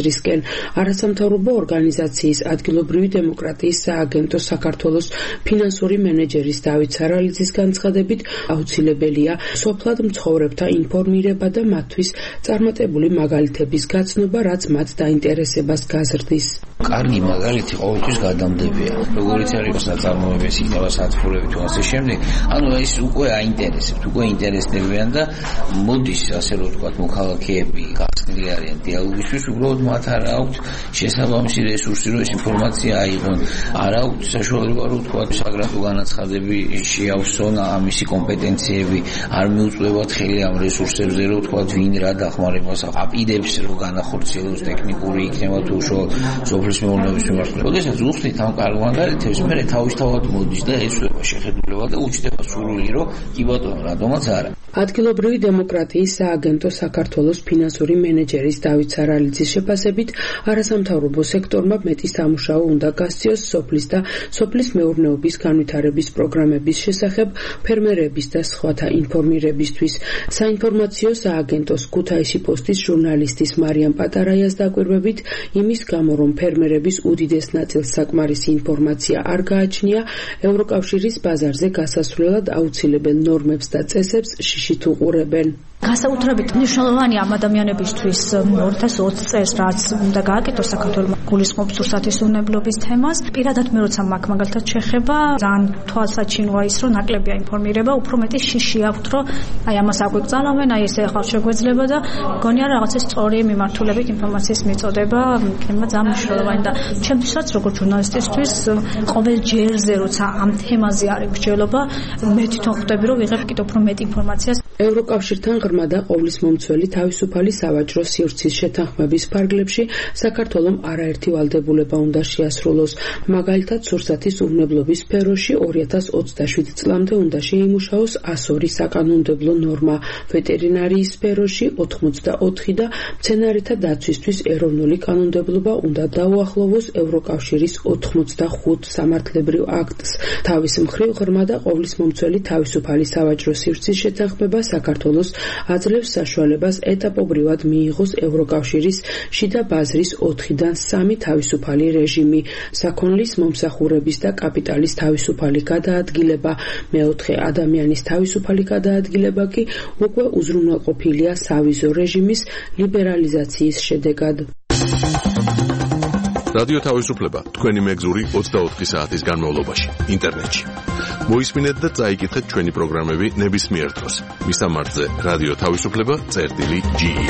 არასამთავრობო ორგანიზაციის ადგილობრივი დემოკრატიის სააგენტო საქართველოს ფინანსური მენეჯერის დავით სარალიძის განცხადებით, აუცილებელია სოფლად მცხოვრებთა ინფორმირება და მათთვის წარმატებული მაგალითების გაცნობა, რაც მათ დაინტერესებას გაზრდის. კარგი მაგალითი ყოველთვის გადამდებია. როგორიც არის საწარმოების იქნება სათბურები თუ ასე შემდეგ, ანუ ეს უკვე აინტერესებთ, უკვე ინტერესდებიან და მოდის ასე რომ ვთქვათ მოქალაქეები გახსნილი არიან დიალოგისთვის, უბრალოდ მათ არ აქვთ შესაბამისი რესურსი, რომ ეს ინფორმაცია აიღონ. არ აქვთ საშუალება, რომ ვთქვათ საგრაფო განაცხადები შეავსონ, ამისი კომპეტენციები არ მიუწვევათ ხელი ამ რესურსებზე, რომ ვთქვათ ვინ რა დახმარებას აპირებს, რომ განახორციელოს ტექნიკური იქნება თუ უშუალოდ სოფლის მეურნეობის მიმართულებით. როდესაც უხსნით ამ კარგ მაგალითებს, მე თავისთავად მოდის და ეცვება შეხედულება და უჩნდება სურვილი, რომ კი ბატონო, რატომაც არა. ადგილობრივი დემოკრატიის სააგენტო საქართველოს ფინანსური მენეჯერის დავით სარალიძის შეფასებით, არასამთავრობო სექტორმა მეტი სამუშაო უნდა გასწიოს სოფლის და სოფლის მეურნეობის განვითარების პროგრამების შესახებ, ფერმერების და სხვათა ინფორმირებისთვის. საინფორმაციო სააგენტოს ქუთაისი პოსტის ჟურნალისტის მარიამ პატარაიას დაკვირვებით, იმის გამო, რომ ფერმერების უდიდეს ნაწილს საკმარისი ინფორმაცია არ გააჩნია, ევროკავშირის ბაზარზე გასასვლელად აუცილებელ ნორმებს და წესებს შიშით უყურებენ. გასაუთრებით მნიშვნელოვანია ამ ადამიანებისთვის ორი ათას ოცი წელს რაც უნდა გააკეთოს საქართველოს გულისხმობს უსათესუნებლობის თემას. პირადად მე როცა მაგ მაგალითად შეხება, ძალიან თვალსაჩინოა ის, რომ ნაკლებია ინფორმირება, უფრო მეტი შიში აქვთ, რომ აი ამას აგვიგზავნებენ, აი ესე ახალ შეგვეძლება და გონია რაღაცა სწორი მიმართულებით ინფორმაციის მიწოდება, თემა ძალიან მნიშვნელოვანი და ჩემთვისაც როგორც ჟურნალისტისთვის ყოველ ჯერზე როცა ამ თემაზე არის მსჯელობა, მე თვითონ ხვდები, რომ ვიღებ კიდევ უფრო მეტ ინფორმაციას. ევროკავშირთან ღრმა და ყოვლის მომცველი თავისუფალი სავაჭრო სივრცის შეთანხმების ფარგლებში საქართველოს არაერთი ვალდებულება უნდა შეასრულოს. მაგალითად, სურსათის უვნებლობის სფეროში ორი ათას ოცდაშვიდ წლამდე უნდა შეიმუშაოს ას ორი საკანონმდებლო ნორმა, ვეტერინარიის სფეროში ოთხმოცდაოთხი და მცენარეთა დაცვისთვის ეროვნული კანონმდებლობა უნდა დაუახლოვოს ევროკავშირის ოთხმოცდახუთ სამართლებრივ აქტს. თავის მხრივ ღრმა და ყოვლის მომცველი თავისუფალი სავაჭრო სივრცის შეთანხმება საქართველოს აძლევს საშუალებას ეტაპობრივად მიიღოს ევროკავშირის შიდა ბაზრის ოთხიდან სამი თავისუფალი რეჟიმი, საქონლის მომსახურების და კაპიტალის თავისუფალი გადაადგილება, მეოთხე ადამიანის თავისუფალი გადაადგილება კი უკვე უზრუნველყოფილია სავიზო რეჟიმის ლიბერალიზაციის შედეგად. რადიო თავისუფლება თქვენი მეგზური ოცდაოთხი საათის განმავლობაში ინტერნეტში. მოისმინეთ და წაიკითხეთ ჩვენი პროგრამები ნებისმიერ დროს. მისამართზე რადიო თავისუფლება წერტილი ჯი ი.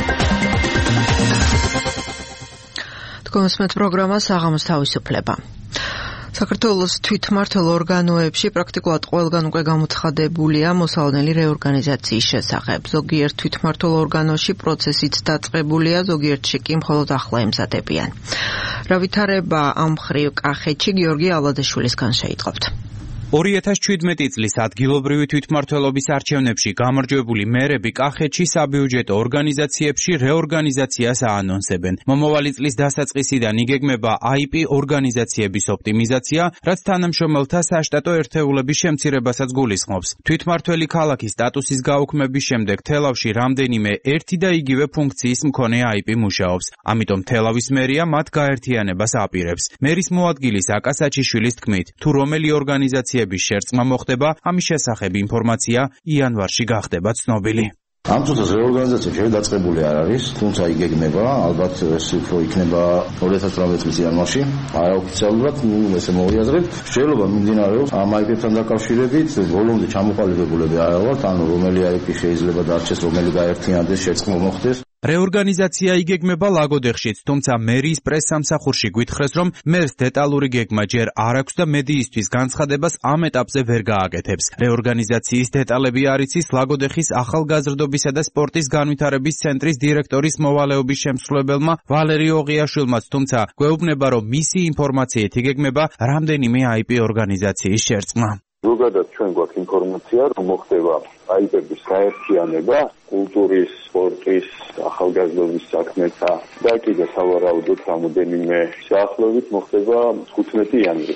თქვენსმეთ პროგრამა საღამოს თავისუფლება. საქართველოს თვითმმართველ ორგანოებში პრაქტიკულად ყველგან უკვე გამოცხადებულია მოსალოდნელი რეორგანიზაციის შესახებ. ზოგიერთ თვითმმართველ ორგანოში პროცესიც დაწყებულია, ზოგიერთში კი მხოლოდ ახლა ემზადებიან. რა ვითარება ამ მხრივ კახეთში გიორგი ალადაშვილისგან შეიტყობთ. ორი ათას შვიდმეტი წლის ადგილობრივი თვითმმართველობის არჩევნებში გამარჯვებული მერები კახეთში საბიუჯეტო ორგანიზაციებში რეორგანიზაციას აანონსებენ. მომავალი წლის დასაწყისიდან იგეგმება აი პი ორგანიზაციების ოპტიმიზაცია, რაც თანამშრომელთა საშტატო ერთეულების შემცირებასაც გულისხმობს. თვითმმართველი ქალაქის სტატუსის გაუქმების შემდეგ თელავში რამდენიმე ერთი და იგივე ფუნქციის მქონე აი პი მუშაობს. ამიტომ თელავის მერია მათ გაერთიანებას აპირებს. მერის მოადგილის აკა საჩიშვილის თქმით, თუ რომელი ორგანიზაცია შერწყმა მოხდება, ამის შესახებ ინფორმაცია იანვარში გახდება ცნობილი. ამ წუთას რეორგანიზაცია შევდაწყებული არ არის, თუმცა იგეგმება, ალბათ ეს უფრო იქნება ორი ათას ოცდაოთხ წლის იანვარში, არაოფიციალურად, ნუ ესე მოვიაზრებთ. შეიძლება მიმდინარეობს ამ აი პი-თან დაკავშირებით, ბოლომდე ჩამოყალიბებულები არ ვართ, ანუ რომელი აი პი შეიძლება დარჩეს, რომელი გაერთიანდეს, შერწყმა მოხდეს. რეორგანიზაცია იგეგმება ლაგოდეხშიც, თუმცა მერიის პრესსამსახურში გვითხრეს, რომ მერს დეტალური გეგმა ჯერ არ აქვს და მედიისთვის განცხადებას ამ ეტაპზე ვერ გააკეთებს. რეორგანიზაციის დეტალები არ იცის ლაგოდეხის ახალგაზრდობისა და სპორტის განვითარების ცენტრის დირექტორის მოვალეობის შემსრულებელმა ვალერი ოღიაშვილმაც, თუმცა გვეუბნება, რომ მისი ინფორმაციით იგეგმება რამდენიმე აი პი ორგანიზაციის შერწყმა. ზოგადად ჩვენ გვაქვს ინფორმაცია, რომ მოხდება აი პი-ების გაერთიანება კულტურის, სპორტის, ახალგაზრდობის საქმეთა და კიდე სავარაუდოდ რამოდენიმე საახლოვით მოხდება თხუთმეტი იანვრისთვის.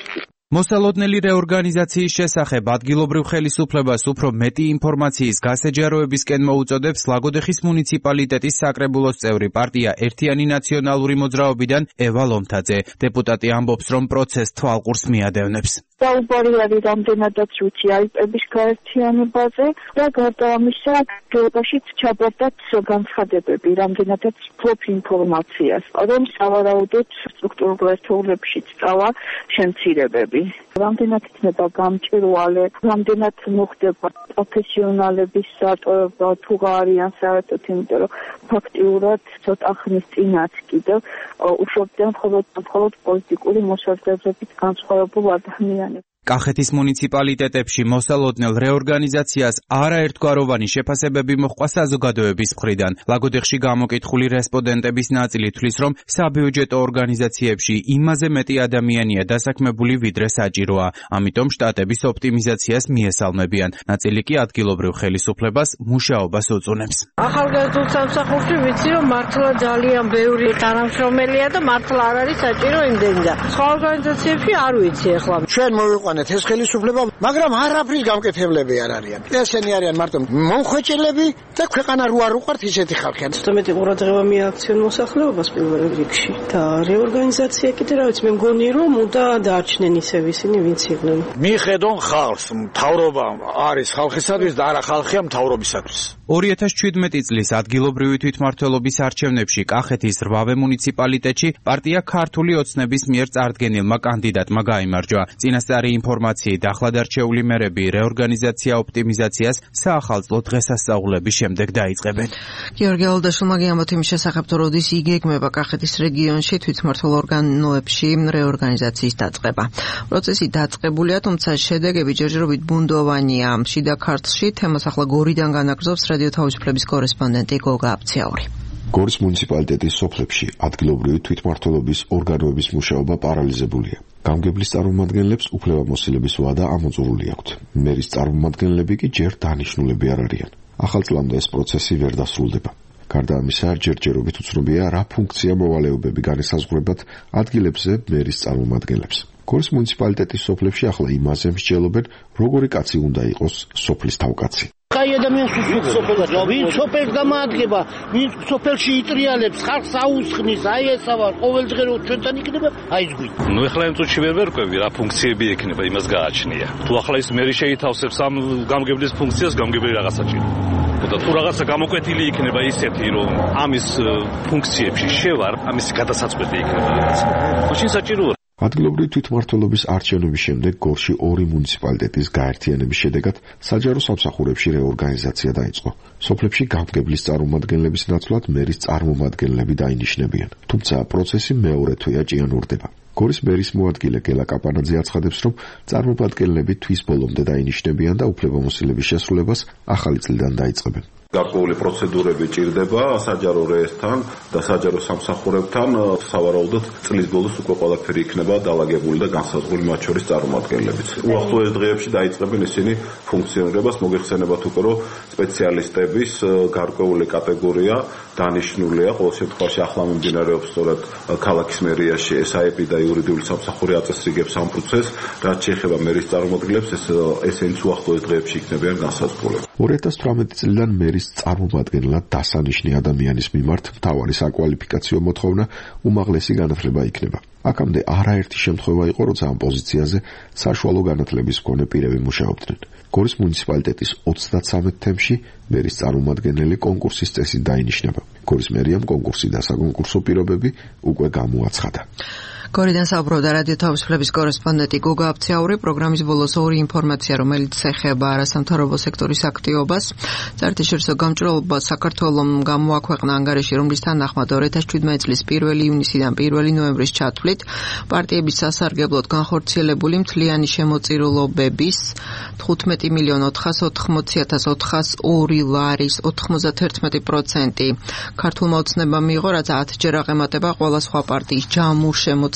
მოსალოდნელი რეორგანიზაციის შესახებ ადგილობრივ ხელისუფლებას უფრო მეტი ინფორმაციის გასაჯაროებისკენ მოუწოდებს ლაგოდეხის მუნიციპალიტეტის საკრებულოს წევრი პარტია ერთიანი ნაციონალური მოძრაობიდან ევა ლომთაძე. დეპუტატი ამბობს, რომ პროცესს თვალყურს მიადევნებს. საუბარი არის რამდენადაც უცი ალპების გაერთიანებაზე და გარდა ამისა გეოგრაფიაშიც ჩაბარდათ განცხადებები რამდენადაც ფლობს ინფორმაციას, რომ სავარაუდოდ სტრუქტურულ ერთეულებში სწავლა შემცირებები. რამდენად იქნება გამჭვირვალე, რამდენად მოხდება პროფესიონალების სატოვება, თუ არიან საერთოდ, იმიტომ რომ ფაქტიურად ცოტა ხნის წინაც კიდევ უშვებდნენ მხოლოდ მხოლოდ პოლიტიკური მოსაზრებებით განსხვავებულ ადამიანებს. კახეთის მუნიციპალიტეტებში მოსალოდნელ რეორგანიზაციას არაერთგვაროვანი შეფასებები მოჰყვა საზოგადოების მხრიდან. ლაგოდეხში გამოკითხული რესპონდენტების ნაწილი თვლის, რომ საბიუჯეტო ორგანიზაციებში იმაზე მეტი ადამიანია დასაქმებული, ვიდრე საჭიროა. ამიტომ შტატების ოპტიმიზაციას მიესალმებიან. ნაწილი კი ადგილობრივ ხელისუფლებას მუშაობას უწუნებს. ახალგაზრდულ სამსახურში ვიცი, რომ მართლა ძალიან ბევრი თანამშრომელია და მართლა არ არის საჭირო იმდენი და სხვა ორგანიზაციებში არ ვიცი ახლა. ჩვენ მოვიყვანეთ ეს ხელისუფლება, მაგრამ არაფრის გამკეთებლები არ არიან. ესენი არიან მარტო მომხვეჭილები და ქვეყანა რო არ უყვართ ისეთი ხალხია. ცოტა ყურადღება მიაქცენ მოსახლეობას პირველ რიგში და რეორგანიზაცია კიდე რა ვიცი, მე მგონი რომ უნდა დაარჩნენ ისევ ისინი ვინც იყვნენ. მიხედონ ხალხს, მთავრობა არის ხალხისათვის და არა ხალხია მთავრობისათვის. ორი ათას შვიდმეტი წლის ადგილობრივი თვითმმართველობის არჩევნებში კახეთის რვავე მუნიციპალიტეტში პარტია ქართული ოცნების მიერ წარდგენილმა კანდიდატმა გაიმარჯვა. წინასწარი ინფორმაციით ახლად არჩეული მერები რეორგანიზაცია ოპტიმიზაციას საახალწლო დღესასწაულების შემდეგ დაიწყებენ. გიორგი ალდაშვილმა გიამბოთ იმის შესახებ, თუ როდის იგეგმება კახეთის რეგიონში თვითმმართველ ორგანოებში რეორგანიზაციის დაწყება. პროცესი დაწყებულია, თუმცა შედეგები ჯერჯერობით ბუნდოვანია. შიდა ქართლში თემას ახლა გორიდან განაგრძობს რადიო თავისუფლების კორესპონდენტი გოგა აფციაური. გორის მუნიციპალიტეტის სოფლებში ადგილობრივი თვითმმართველობის ორგანოების მუშაობა პარალიზებულია. გამგებლის წარმომადგენლებს უფლებამოსილების ვადა ამოწურული აქვთ. მერის წარმომადგენლები კი ჯერ დანიშნულები არ არიან. ახალ წლამდე ეს პროცესი ვერ დასრულდება. გარდა ამისა, ჯერჯერობით უცნობია, რა ფუნქცია მოვალეობები განესაზღვრებათ ადგილებზე მერის წარმომადგენლებს. გორის მუნიციპალიტეტის სოფლებში ახლა იმაზე მსჯელობენ, როგორი კაცი უნდა იყოს სოფლის თავკაცი. აი ადამიანს უსწრებს სოფელში, ვინც სოფელს გამაადგება, ვინც სოფელში იტრიალებს, ხალხს აუსხნის, აი ესა ვარ, ყოველდღე რო ჩვენთან იქნება, აი ეს გვი. ნუ ეხლა იმ წუთში ვერ ვერკვევი, რა ფუნქციები ექნება, იმას გააჩნია. თუ ახლა ის მერი შეითავსებს ამ გამგებლის ფუნქციას, გამგებელი რაღაცა ჭირდება. და თუ რაღაცა გამოკვეთილი იქნება ისეთი, რომ ამის ფუნქციებში შევარ, ამის გადასაწყვეტი იქნება რაღაცა. მაშინ საჭიროა. ადგილობრივი თვითმმართველობის არჩევნების შემდეგ გორში ორი მუნიციპალიტეტის გაერთიანების შედეგად საჯარო სამსახურებში რეორგანიზაცია დაიწყო. სოფლებში გამგებლის წარმომადგენლების ნაცვლად მერის წარმომადგენლები დაინიშნებიან. თუმცა პროცესი მეორე თვეა ჭიანურდება. გორის მერის მოადგილე გელა კაპანაძე აცხადებს, რომ წარმომადგენლები თვის ბოლომდე დაინიშნებიან და უფლებამოსილების შესრულებას ახალი წლიდან დაიწყებენ. გარკვეული პროცედურები ჭირდება საჯარო რეესთან და საჯარო სამსახურებთან. სავარაუდოდ წლის ბოლოს უკვე ყველაფერი იქნება დალაგებული და განსაზღვრული, მათ შორის წარმომადგენლებიც. უახლოეს დღეებში დაიწყებენ ისინი ფუნქციონირებას. მოგეხსენებათ უკვე, რომ სპეციალისტების გარკვეული კატეგორია დანიშნულია. ყოველ შემთხვევაში ახლა მიმდინარეობს სწორედ ქალაქის მერიაში ესაეპი და იურიდიული სამსახური აწესრიგებს ამ პროცესს. რაც შეეხება მერის წარმომადგენლებს, ეს ესენიც უახლოეს დღეებში იქნებიან განსაზღვრული. ორი ათას თვრამეტი წლიდან მერის წარმომადგენლად დასანიშნი ადამიანის მიმართ მთავარი საკვალიფიკაციო მოთხოვნა უმაღლესი განათლება იქნება. აქამდე არაერთი შემთხვევა იყო, როცა ამ პოზიციაზე საშუალო განათლების მქონე პირები მუშაობდნენ. გორის მუნიციპალიტეტის ოცდათსამეტ თემში მერის წარმომადგენელი კონკურსის წესით დაინიშნება. გორის მერიამ კონკურსი და საკონკურსო პირობები უკვე გამოაცხადა. გორიდან საუბრობდა რადიო თავისუფლების კორესპონდენტი გოგა აფციაური. პროგრამის ბოლოს ორი ინფორმაცია, რომელიც ეხება არასამთავრობო სექტორის აქტივობას. საერთაშორისო გამჭვირვალობა საქართველომ გამოაქვეყნა ანგარიში, რომლის თანახმად ორი ათას შვიდმეტი წლის პირველი ივნისიდან პირველი ნოემბრის ჩათვლით პარტიების სასარგებლოდ განხორციელებული მთლიანი შემოწირულობების თხუთმეტი მილიონი ოთხას ოთხმოცი ათას ოთხას ორი ლარის ოთხმოცდაერთმეტი პროცენტი ქართულმა ოცნებამ მიიღო, რაც ათჯერ აღემატება ყველა სხვა პარტიის ჯამურ შემოწირულობებს.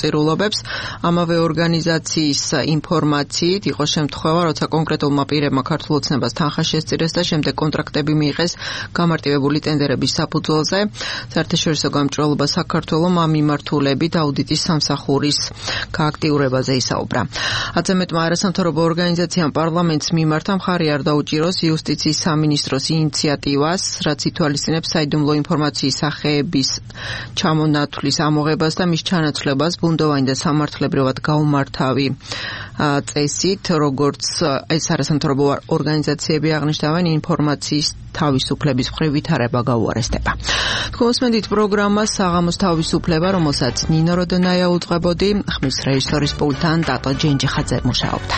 მოწირულობებს. ამავე ორგანიზაციის ინფორმაციით იყო შემთხვევა, როცა კონკრეტულმა პირებმა ქართულ ოცნებას თანხა შესწირეს და შემდეგ კონტრაქტები მიიღეს გამარტივებული ტენდერების საფუძველზე. საერთაშორისო გამჭვირვალობა საქართველომ ამ მიმართულებით აუდიტის სამსახურის გააქტიურებაზე ისაუბრა. ათზე მეტმა არასამთავრობო ორგანიზაციამ პარლამენტს მიმართა მხარი არ დაუჭიროს იუსტიციის სამინისტროს ინიციატივას, რაც ითვალისწინებს საიდუმლო ინფორმაციის სახეების ჩამონათვლის ამოღებას და მის ჩანაცვლებას ბუნდოვანი და სამართლებრივად გაუმართავი წესით, როგორც ეს არასამთავრობო ორგანიზაციები აღნიშნავენ, ინფორმაციის თავისუფლების მხრივ ვითარება გაუარესდება. თქვენ მოსმენთ პროგრამას საღამოს თავისუფლება, რომელსაც ნინო როდონაია უძღვებოდი, ხმის რეჟისორის პულტთან ტატო ჯენჯიხაძე მუშაობდა.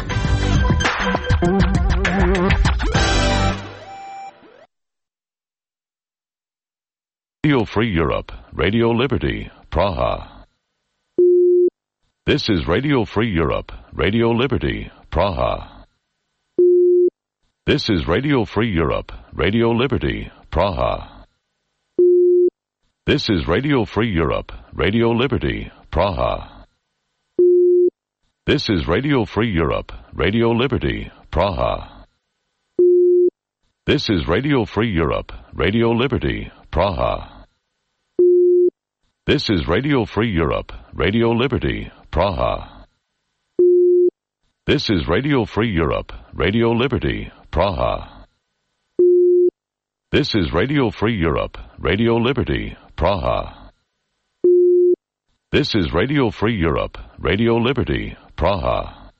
Radio Free Europe, Radio Liberty, Praha. This is Radio Free Europe, Radio Liberty, Praha. This is Radio Free Europe, Radio Liberty, Praha. This is Radio Free Europe, Radio Liberty, Praha. This is Radio Free Europe, Radio Liberty, Praha. This is Radio Free Europe, Radio Liberty, Praha. This is Radio Free Europe, Radio Liberty, Praha. This is Radio Free Europe, Radio Liberty, Praha. This is Radio Free Europe, Radio Liberty, Praha. This is Radio Free Europe, Radio Liberty, Praha.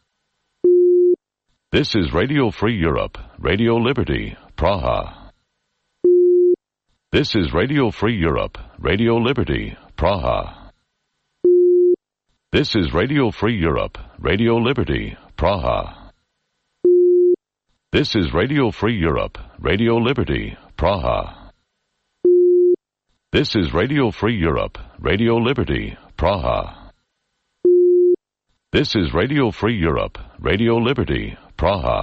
This is Radio Free Europe, Radio Liberty, Praha. This is Radio Free Europe, Radio Liberty, Praha. This is Radio Free Europe, Radio Liberty, Praha. This is Radio Free Europe, Radio Liberty, Praha. This is Radio Free Europe, Radio Liberty, Praha. This is Radio Free Europe, Radio Liberty, Praha.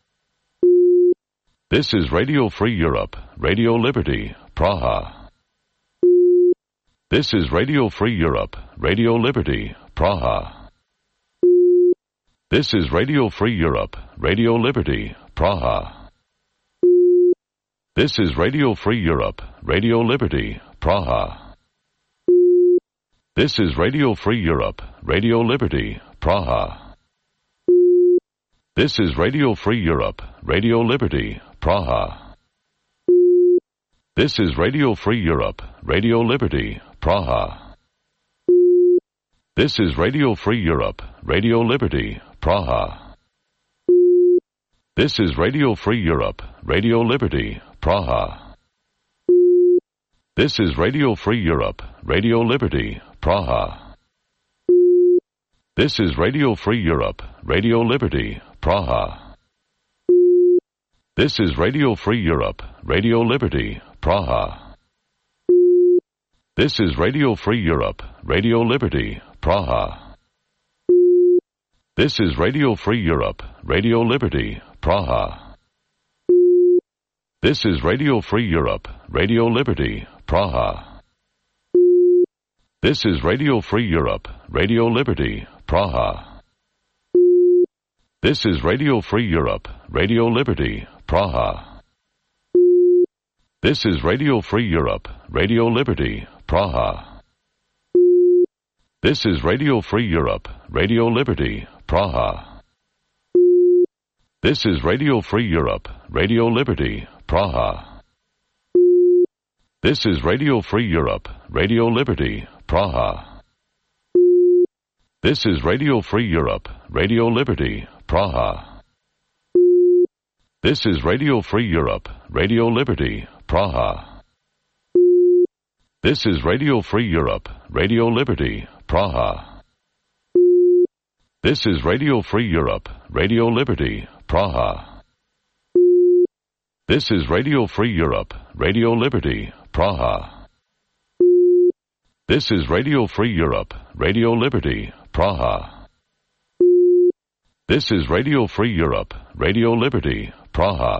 This is Radio Free Europe, Radio Liberty, Praha. This is Radio Free Europe, Radio Liberty, Praha. This is Radio Free Europe, Radio Liberty, Praha. This is Radio Free Europe, Radio Liberty, Praha. This is Radio Free Europe, Radio Liberty, Praha. This is Radio Free Europe, Radio Liberty, Praha. This is Radio Free Europe, Radio Liberty, Praha. This is Radio Free Europe, Radio Liberty, Praha. This is Radio Free Europe, Radio Liberty, Praha. This is Radio Free Europe, Radio Liberty, Praha. This is Radio Free Europe, Radio Liberty, Praha. This is Radio Free Europe, Radio Liberty, Praha. This is Radio Free Europe, Radio Liberty, Praha. This is Radio Free Europe, Radio Liberty, Praha. This is Radio Free Europe, Radio Liberty, Praha. This is Radio Free Europe, Radio Liberty, Praha. This is Radio Free Europe, Radio Liberty, Praha. This is Radio Free Europe, Radio Liberty, Praha. This is Radio Free Europe, Radio Liberty, Praha. This is Radio Free Europe, Radio Liberty, Praha. This is Radio Free Europe, Radio Liberty, Praha. This is Radio Free Europe, Radio Liberty, Praha. This is Radio Free Europe, Radio Liberty, Praha. This is Radio Free Europe, Radio Liberty, Praha. This is Radio Free Europe, Radio Liberty, Praha. This is Radio Free Europe, Radio Liberty, Praha. This is Radio Free Europe, Radio Liberty, Praha. This is Radio Free Europe, Radio Liberty, Praha.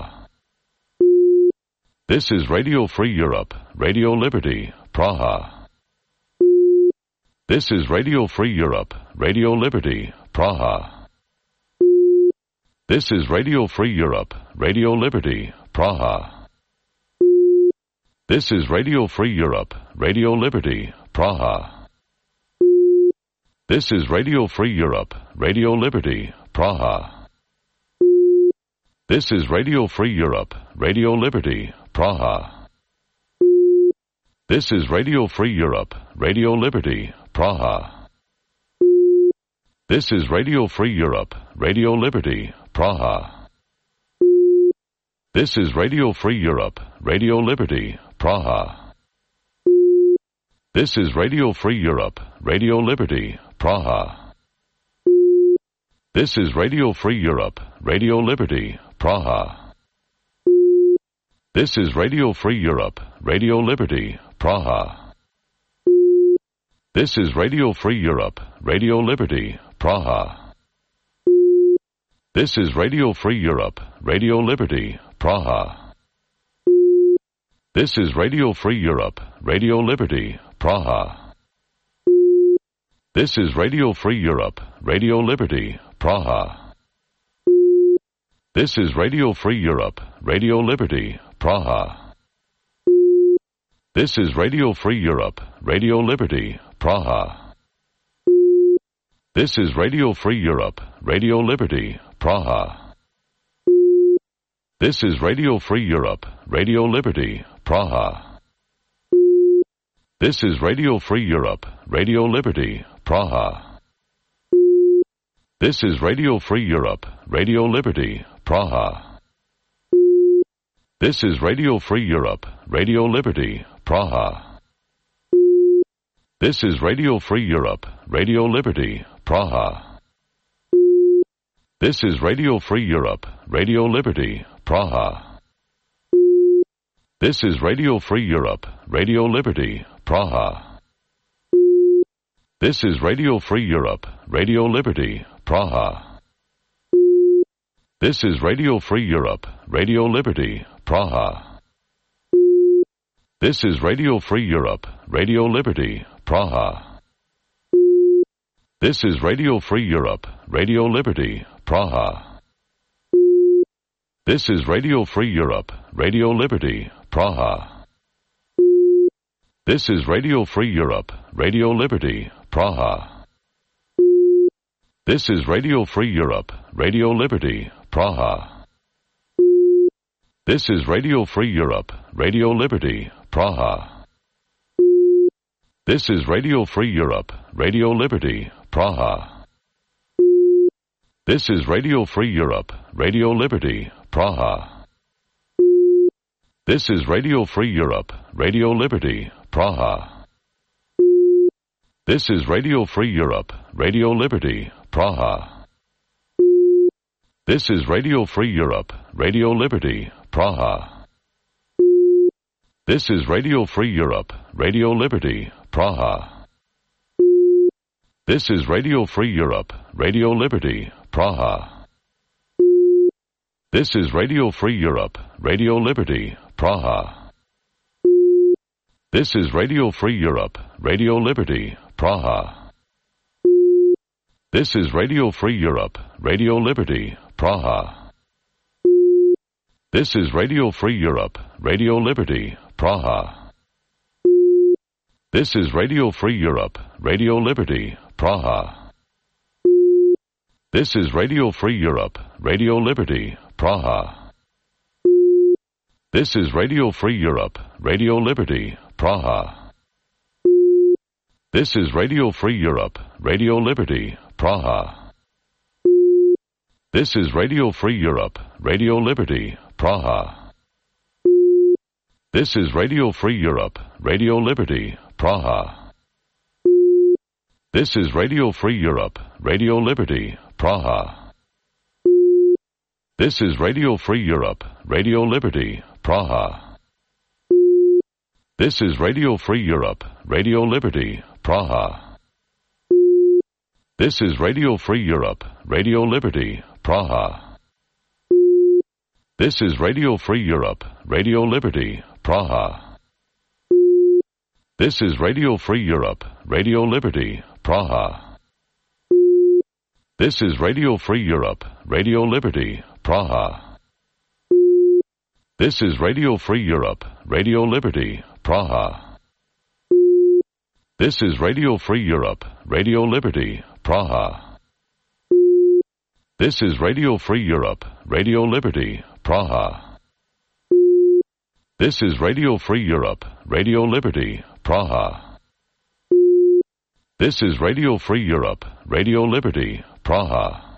This is Radio Free Europe, Radio Liberty, Praha. This is Radio Free Europe, Radio Liberty, Praha. This is Radio Free Europe, Radio Liberty, Praha. This is Radio Free Europe, Radio Liberty, Praha. This is Radio Free Europe, Radio Liberty, Praha. This is Radio Free Europe, Radio Liberty, Praha. This is Radio Free Europe, Radio Liberty, Praha. This is Radio Free Europe, Radio Liberty, Praha. This is Radio Free Europe, Radio Liberty, Praha. This is Radio Free Europe, Radio Liberty, Praha. This is Radio Free Europe, Radio Liberty, Praha. This is Radio Free Europe, Radio Liberty, Praha. This is Radio Free Europe, Radio Liberty, Praha. This is Radio Free Europe, Radio Liberty, Praha. This is Radio Free Europe, Radio Liberty, Praha. This is Radio Free Europe, Radio Liberty, Praha. This is Radio Free Europe, Radio Liberty, Praha. This is Radio Free Europe, Radio Liberty, Praha. This is Radio Free Europe, Radio Liberty, Praha. This is Radio Free Europe, Radio Liberty, Praha. This is Radio Free Europe, Radio Liberty, Praha. This is Radio Free Europe, Radio Liberty, Praha. This is Radio Free Europe, Radio Liberty, Praha. This is Radio Free Europe, Radio Liberty, Praha. This is Radio Free Europe, Radio Liberty, Praha. This is Radio Free Europe, Radio Liberty, Praha. This is Radio Free Europe, Radio Liberty, Praha. This is Radio Free Europe, Radio Liberty, Praha. This is Radio Free Europe, Radio Liberty, Praha. This is Radio Free Europe, Radio Liberty, Praha. This is Radio Free Europe, Radio Liberty, Praha. This is Radio Free Europe, Radio Liberty, Praha. This is Radio Free Europe, Radio Liberty, Praha. This is Radio Free Europe, Radio Liberty, Praha. This is Radio Free Europe, Radio Liberty, Praha. This is Radio Free Europe, Radio Liberty, Praha. This is Radio Free Europe, Radio Liberty, Praha. This is Radio Free Europe, Radio Liberty, Praha. This is Radio Free Europe, Radio Liberty, Praha. This is Radio Free Europe, Radio Liberty, Praha. This is Radio Free Europe, Radio Liberty, Praha. This is Radio Free Europe, Radio Liberty, Praha. This is Radio Free Europe, Radio Liberty, Praha. This is Radio Free Europe, Radio Liberty, Praha. This is Radio Free Europe, Radio Liberty, Praha. This is Radio Free Europe, Radio Liberty, Praha. This is Radio Free Europe, Radio Liberty, Praha. This is Radio Free Europe, Radio Liberty, Praha. This is Radio Free Europe, Radio Liberty, Praha. This is Radio Free Europe, Radio Liberty, Praha. This is Radio Free Europe, Radio Liberty, Praha. This is Radio Free Europe, Radio Liberty, Praha. This is Radio Free Europe, Radio Liberty, Praha. This is Radio Free Europe, Radio Liberty, Praha. This is Radio Free Europe, Radio Liberty, Praha. This is Radio Free Europe, Radio Liberty, Praha. This is Radio Free Europe, Radio Liberty, Praha. This is Radio Free Europe, Radio Liberty, Praha. This is Radio Free Europe, Radio Liberty, Praha. This is Radio Free Europe, Radio Liberty, Praha. This is Radio Free Europe, Radio Liberty, Praha. This is Radio Free Europe, Radio Liberty, Praha. This is Radio Free Europe, Radio Liberty, Praha.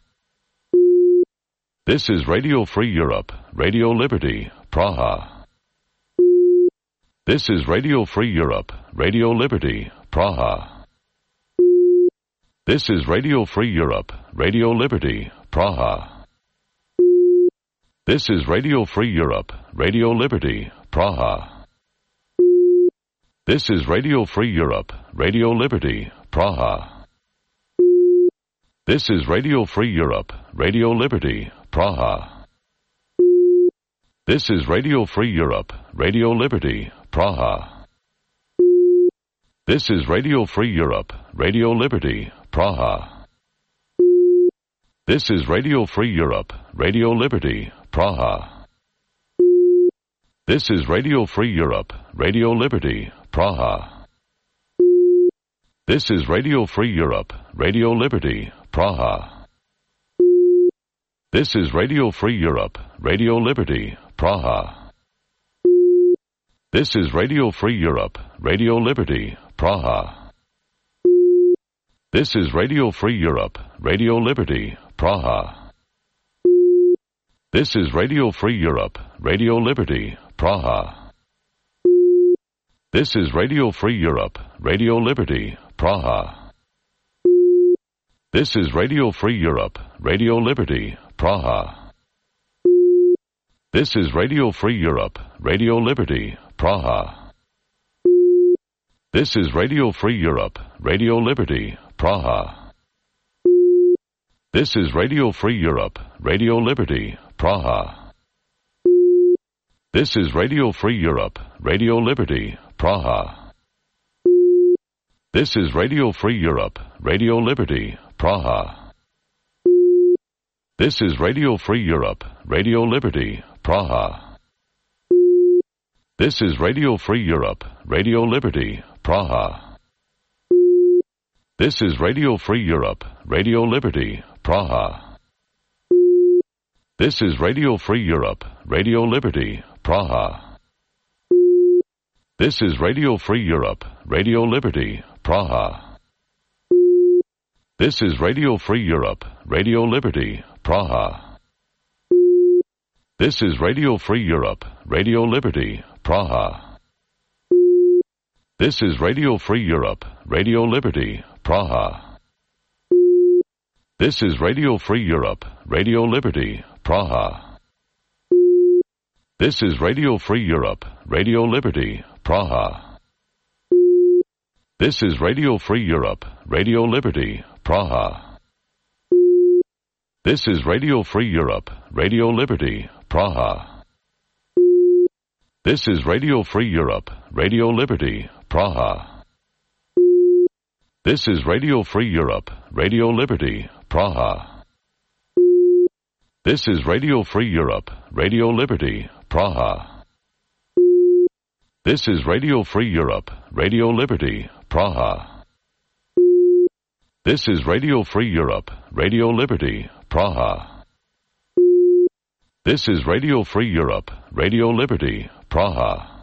This is Radio Free Europe, Radio Liberty, Praha. This is Radio Free Europe, Radio Liberty, Praha. This is Radio Free Europe, Radio Liberty, Praha. This is Radio Free Europe, Radio Liberty, Praha. This is Radio Free Europe, Radio Liberty, Praha. This is Radio Free Europe, Radio Liberty, Praha. This is Radio Free Europe, Radio Liberty, Praha. This is Radio Free Europe, Radio Liberty, Praha. This is Radio Free Europe, Radio Liberty, Praha. This is Radio Free Europe, Radio Liberty, Praha. This is Radio Free Europe, Radio Liberty, Praha. This is Radio Free Europe, Radio Liberty, Praha. This is Radio Free Europe, Radio Liberty, Praha. This is Radio Free Europe, Radio Liberty, Praha. This is Radio Free Europe, Radio Liberty, Praha. This is Radio Free Europe, Radio Liberty, Praha. This is Radio Free Europe, Radio Liberty, Praha. This is Radio Free Europe, Radio Liberty, Praha. This is Radio Free Europe, Radio Liberty, Praha. This is Radio Free Europe, Radio Liberty, Praha. This is Radio Free Europe, Radio Liberty, Praha. This is Radio Free Europe, Radio Liberty, Praha. This is Radio Free Europe, Radio Liberty, Praha. This is Radio Free Europe, Radio Liberty, Praha. This is Radio Free Europe, Radio Liberty, Praha. This is Radio Free Europe, Radio Liberty, Praha. This is Radio Free Europe, Radio Liberty, Praha. This is Radio Free Europe, Radio Liberty, Praha. This is Radio Free Europe, Radio Liberty, Praha. This is Radio Free Europe, Radio Liberty, Praha. This is Radio Free Europe, Radio Liberty, Praha. This is Radio Free Europe, Radio Liberty, Praha. This is Radio Free Europe, Radio Liberty, Praha. This is Radio Free Europe, Radio Liberty, Praha. This is Radio Free Europe, Radio Liberty, Praha. This is Radio Free Europe, Radio Liberty, Praha. This is Radio Free Europe, Radio Liberty, Praha. This is Radio Free Europe, Radio Liberty, Praha. This is Radio Free Europe, Radio Liberty, Praha. This is Radio Free Europe, Radio Liberty, Praha.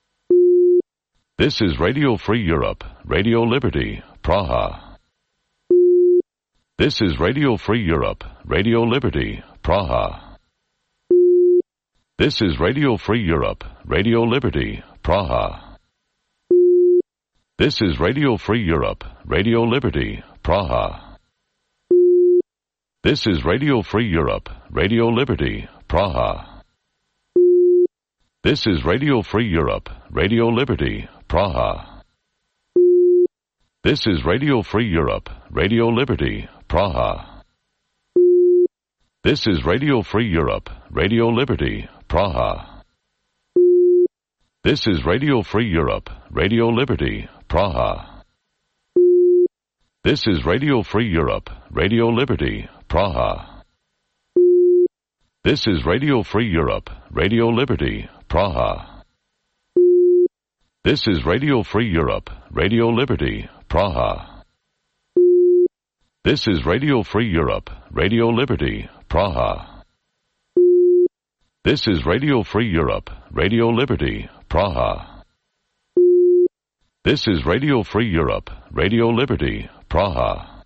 This is Radio Free Europe, Radio Liberty, Praha. This is Radio Free Europe, Radio Liberty, Praha. This is Radio Free Europe, Radio Liberty, Praha. This is Radio Free Europe, Radio Liberty, Praha. This is Radio Free Europe, Radio Liberty, Praha. This is Radio Free Europe, Radio Liberty, Praha. This is Radio Free Europe, Radio Liberty, Praha. This is Radio Free Europe, Radio Liberty, Praha. This is Radio Free Europe, Radio Liberty, Praha. This is Radio Free Europe, Radio Liberty, Praha. This is Radio Free Europe, Radio Liberty, Praha. This is Radio Free Europe, Radio Liberty, Praha. This is Radio Free Europe, Radio Liberty, Praha. This is Radio Free Europe, Radio Liberty, Praha. This is Radio Free Europe, Radio Liberty, Praha.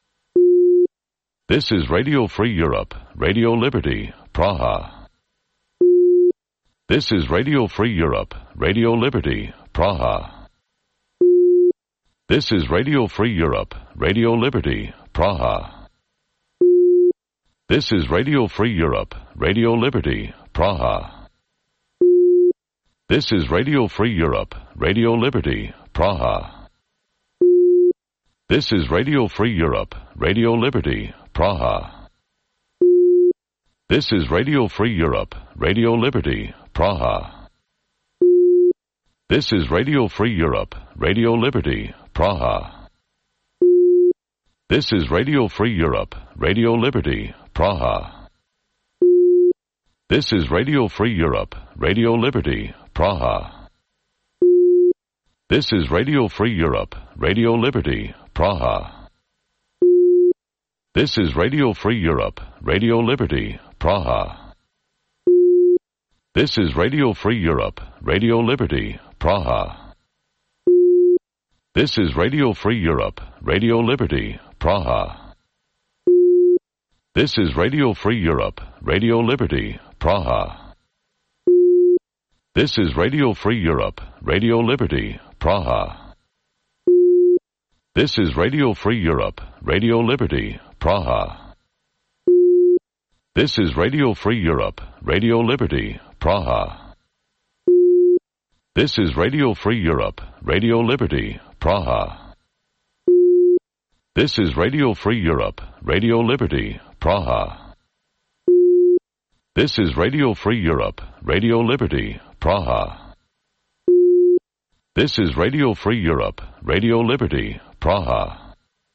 This is Radio Free Europe, Radio Liberty, Praha. This is Radio Free Europe, Radio Liberty, Praha. This is Radio Free Europe, Radio Liberty, Praha. This is Radio Free Europe, Radio Liberty, Praha. This is Radio Free Europe, Radio Liberty, Praha. This is Radio Free Europe, Radio Liberty, Praha. This is Radio Free Europe, Radio Liberty, Praha. This is Radio Free Europe, Radio Liberty, Praha. This is Radio Free Europe, Radio Liberty, Praha. This is Radio Free Europe, Radio Liberty, Praha. This is Radio Free Europe, Radio Liberty, Praha. This is Radio Free Europe, Radio Liberty, Praha. This is Radio Free Europe, Radio Liberty, Praha. This is Radio Free Europe, Radio Liberty, Praha. This is Radio Free Europe, Radio Liberty, Praha. This is Radio Free Europe, Radio Liberty, Praha. This is Radio Free Europe, Radio Liberty, Praha. This is Radio Free Europe, Radio Liberty, Praha. This is Radio Free Europe, Radio Liberty, Praha. This is Radio Free Europe, Radio Liberty, Praha. This is Radio Free Europe, Radio Liberty, Praha. This is Radio Free Europe, Radio Liberty, Praha.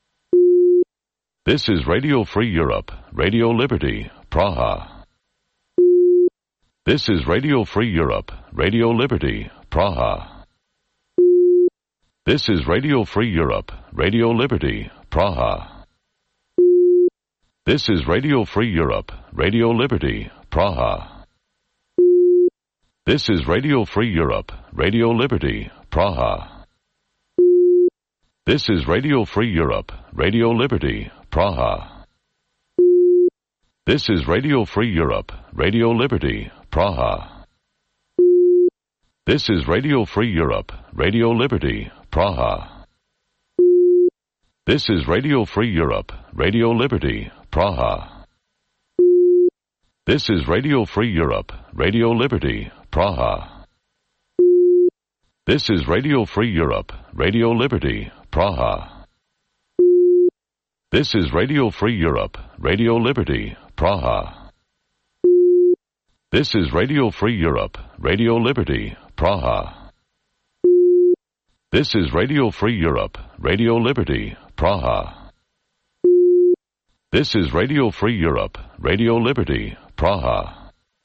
This is Radio Free Europe, Radio Liberty, Praha. This is Radio Free Europe, Radio Liberty, Praha. This is Radio Free Europe, Radio Liberty, Praha. This is Radio Free Europe, Radio Liberty, Praha. This is Radio Free Europe, Radio Liberty, Praha. This is Radio Free Europe, Radio Liberty, Praha. This is Radio Free Europe, Radio Liberty, Praha. This is Radio Free Europe, Radio Liberty, Praha. This is Radio Free Europe, Radio Liberty, Praha. This is Radio Free Europe, Radio Liberty, Praha. This is Radio Free Europe, Radio Liberty, Praha. This is Radio Free Europe, Radio Liberty, Praha. This is Radio Free Europe, Radio Liberty, Praha. This is Radio Free Europe, Radio Liberty, Praha. This is Radio Free Europe, Radio Liberty, Praha.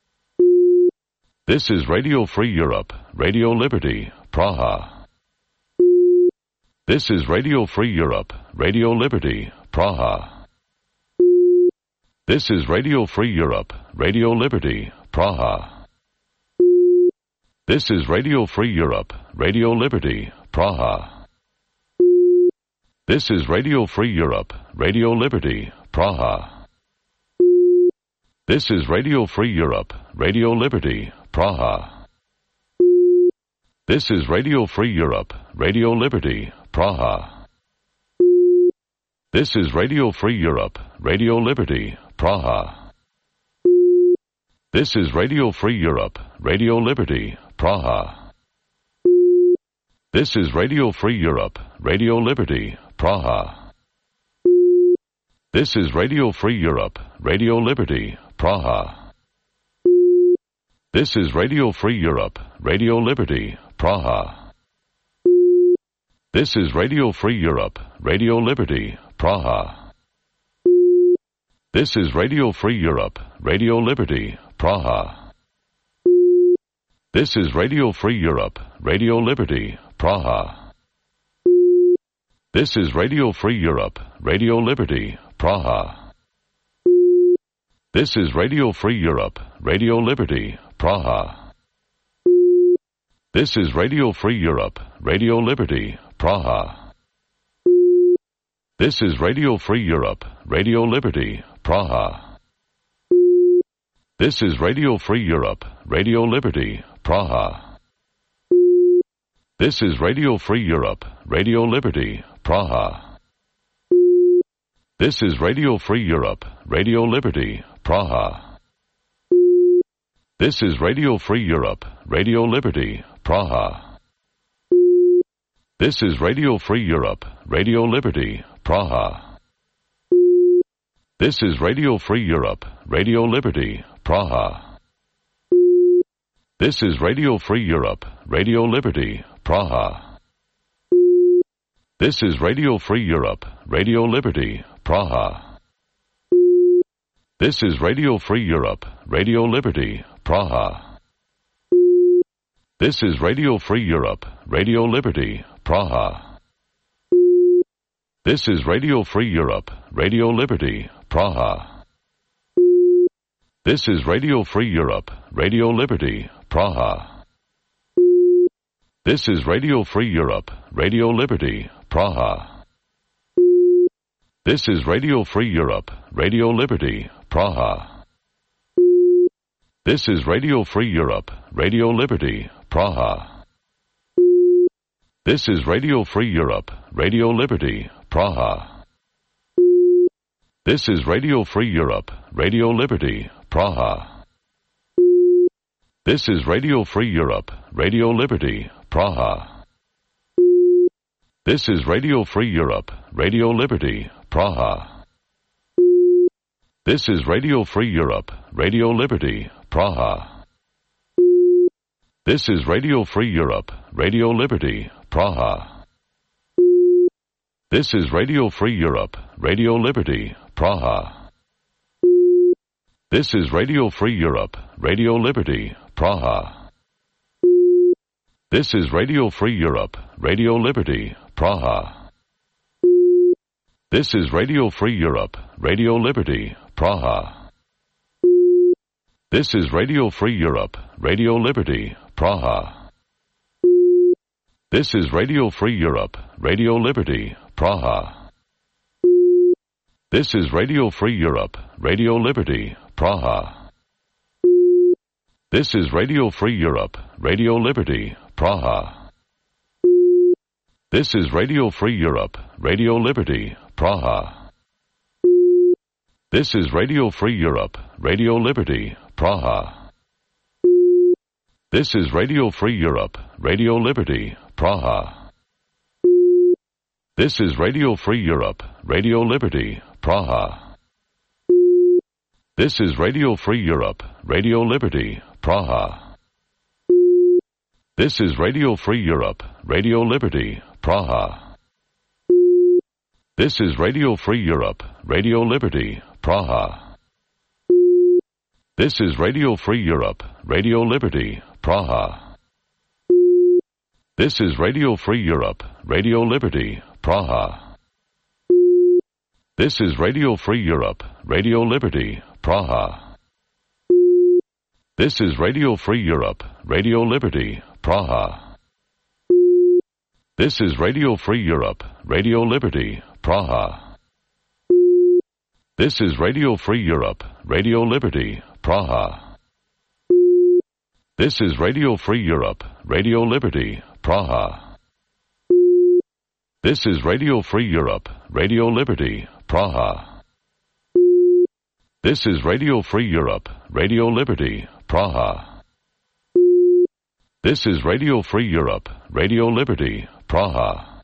This is Radio Free Europe, Radio Liberty, Praha. This is Radio Free Europe, Radio Liberty, Praha. This is Radio Free Europe, Radio Liberty, Praha. This is Radio Free Europe, Radio Liberty, Praha. This is Radio Free Europe, Radio Liberty, Praha. This is Radio Free Europe, Radio Liberty, Praha. This is Radio Free Europe, Radio Liberty, Praha. This is Radio Free Europe, Radio Liberty, Praha. This is Radio Free Europe, Radio Liberty, Praha. This is Radio Free Europe, Radio Liberty, Praha. This is Radio Free Europe, Radio Liberty, Praha. This is Radio Free Europe, Radio Liberty, Praha. This is Radio Free Europe, Radio Liberty, Praha. This is Radio Free Europe, Radio Liberty, Praha. This is Radio Free Europe, Radio Liberty, Praha. This is Radio Free Europe, Radio Liberty, Praha. This is Radio Free Europe, Radio Liberty, Praha. This is Radio Free Europe, Radio Liberty, Praha. This is Radio Free Europe, Radio Liberty, Praha. This is Radio Free Europe, Radio Liberty, Praha. This is Radio Free Europe, Radio Liberty, Praha. This is Radio Free Europe, Radio Liberty, Praha. This is Radio Free Europe, Radio Liberty, Praha. This is Radio Free Europe, Radio Liberty, Praha. This is Radio Free Europe, Radio Liberty, Praha. This is Radio Free Europe, Radio Liberty, Praha. This is Radio Free Europe, Radio Liberty, Praha. This is Radio Free Europe, Radio Liberty, Praha. This is Radio Free Europe, Radio Liberty, Praha. This is Radio Free Europe, Radio Liberty, Praha. This is Radio Free Europe, Radio Liberty, Praha. This is Radio Free Europe, Radio Liberty, Praha. This is Radio Free Europe, Radio Liberty, Praha. This is Radio Free Europe, Radio Liberty, Praha. This is Radio Free Europe, Radio Liberty, Praha. This is Radio Free Europe, Radio Liberty, Praha. This is Radio Free Europe, Radio Liberty, Praha. This is Radio Free Europe, Radio Liberty, Praha. This is Radio Free Europe, Radio Liberty, Praha. This is Radio Free Europe, Radio Liberty, Praha. This is Radio Free Europe, Radio Liberty, Praha. This is Radio Free Europe, Radio Liberty, Praha. This is Radio Free Europe, Radio Liberty, Praha. This is Radio Free Europe, Radio Liberty, Praha. This is Radio Free Europe, Radio Liberty, Praha. This is Radio Free Europe, Radio Liberty, Praha. This is Radio Free Europe, Radio Liberty, Praha. This is Radio Free Europe, Radio Liberty, Praha. This is Radio Free Europe, Radio Liberty, Praha. This is Radio Free Europe, Radio Liberty, Praha. This is Radio Free Europe, Radio Liberty, Praha. This is Radio Free Europe, Radio Liberty, Praha. This is Radio Free Europe, Radio Liberty, Praha. This is Radio Free Europe, Radio Liberty, Praha. This is Radio Free Europe, Radio Liberty, Praha. This is Radio Free Europe, Radio Liberty, Praha. This is Radio Free Europe, Radio Liberty, Praha. This is Radio Free Europe, Radio Liberty, Praha. This is Radio Free Europe, Radio Liberty, Praha. This is Radio Free Europe, Radio Liberty, Praha. This is Radio Free Europe, Radio Liberty, Praha. This is Radio Free Europe, Radio Liberty, Praha. This is Radio Free Europe, Radio Liberty, Praha. This is Radio Free Europe, Radio Liberty, Praha. This is Radio Free Europe, Radio Liberty, Praha.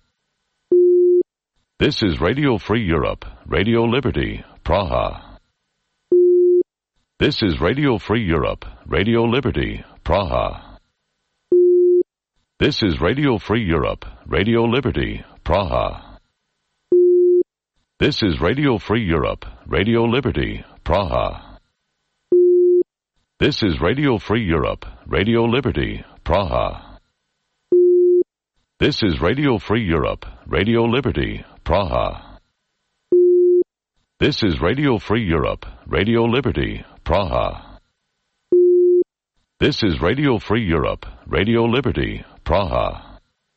This is Radio Free Europe, Radio Liberty, Praha. This is Radio Free Europe, Radio Liberty, Praha. This is Radio Free Europe, Radio Liberty, Praha. This is Radio Free Europe, Radio Liberty, Praha. This is Radio Free Europe, Radio Liberty, Praha. This is Radio Free Europe, Radio Liberty, Praha. This is Radio Free Europe, Radio Liberty, Praha. This is Radio Free Europe, Radio Liberty, Praha.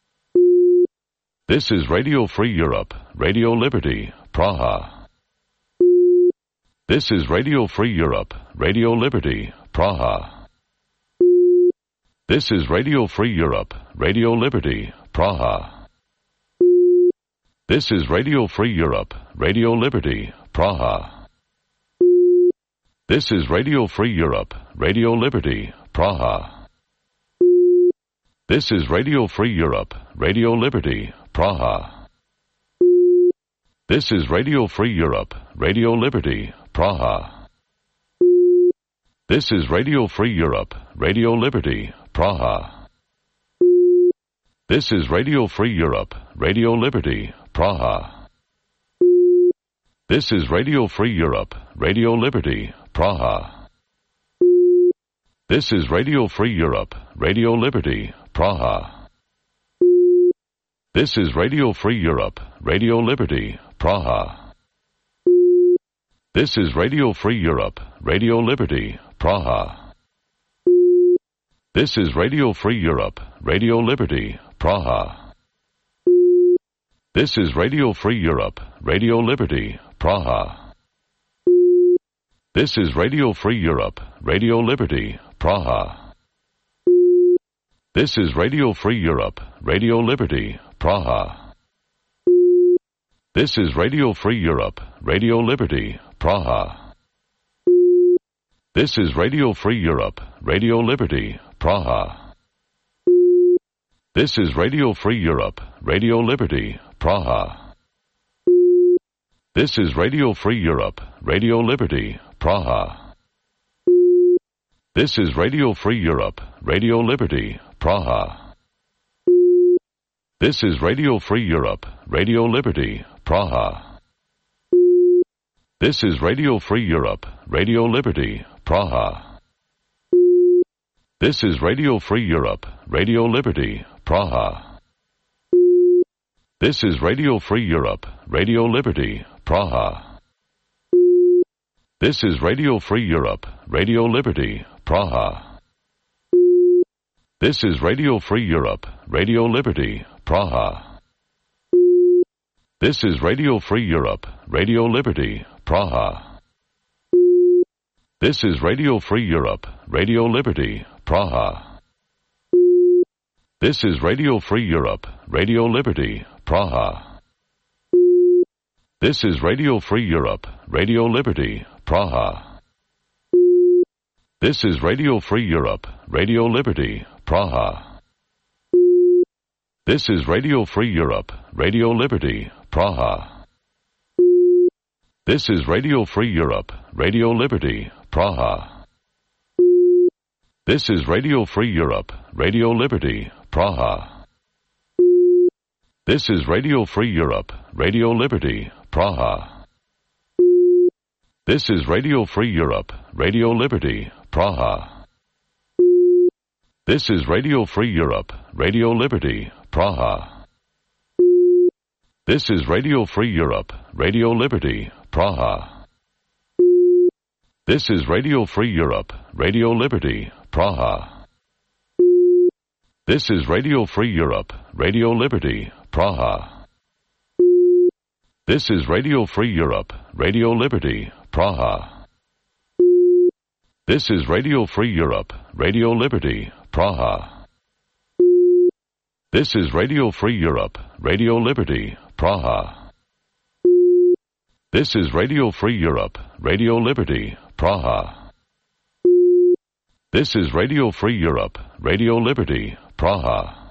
This is Radio Free Europe, Radio Liberty, Praha. This is Radio Free Europe, Radio Liberty, Praha. This is Radio Free Europe, Radio Liberty, Praha. This is Radio Free Europe, Radio Liberty, Praha. This is Radio Free Europe, Radio Liberty, Praha. This is Radio Free Europe, Radio Liberty, Praha. This is Radio Free Europe, Radio Liberty, Praha. This is Radio Free Europe, Radio Liberty, Praha. This is Radio Free Europe, Radio Liberty, Praha. This is Radio Free Europe, Radio Liberty, Praha. This is Radio Free Europe, Radio Liberty, Praha. This is Radio Free Europe, Radio Liberty, Praha. This is Radio Free Europe, Radio Liberty, Praha. This is Radio Free Europe, Radio Liberty, Praha. This is Radio Free Europe, Radio Liberty, Praha. This is Radio Free Europe, Radio Liberty, Praha. This is Radio Free Europe, Radio Liberty, Praha. This is Radio Free Europe, Radio Liberty, Praha. This is Radio Free Europe, Radio Liberty, Praha. This is Radio Free Europe, Radio Liberty, Praha. This is Radio Free Europe, Radio Liberty, Praha. This is Radio Free Europe, Radio Liberty, Praha. This is Radio Free Europe, Radio Liberty, Praha. This is Radio Free Europe, Radio Liberty, Praha. This is Radio Free Europe, Radio Liberty, Praha. This is Radio Free Europe, Radio Liberty, Praha. This is Radio Free Europe, Radio Liberty, Praha. This is Radio Free Europe, Radio Liberty, Praha. This is Radio Free Europe, Radio Liberty, Praha. This is Radio Free Europe, Radio Liberty, Praha. This is Radio Free Europe, Radio Liberty, Praha. This is Radio Free Europe, Radio Liberty, Praha. This is Radio Free Europe, Radio Liberty, Praha. This is Radio Free Europe, Radio Liberty, Praha. This is Radio Free Europe, Radio Liberty, Praha. This is Radio Free Europe, Radio Liberty, Praha. This is Radio Free Europe, Radio Liberty, Praha. This is Radio Free Europe, Radio Liberty, Praha. This is Radio Free Europe, Radio Liberty, Praha. This is Radio Free Europe, Radio Liberty, Praha. This is Radio Free Europe, Radio Liberty, Praha. This is Radio Free Europe, Radio Liberty, Praha. This is Radio Free Europe, Radio Liberty, Praha. This is Radio Free Europe, Radio Liberty, Praha. This is Radio Free Europe, Radio Liberty, Praha. This is Radio Free Europe, Radio Liberty, Praha. This is Radio Free Europe, Radio Liberty, Praha.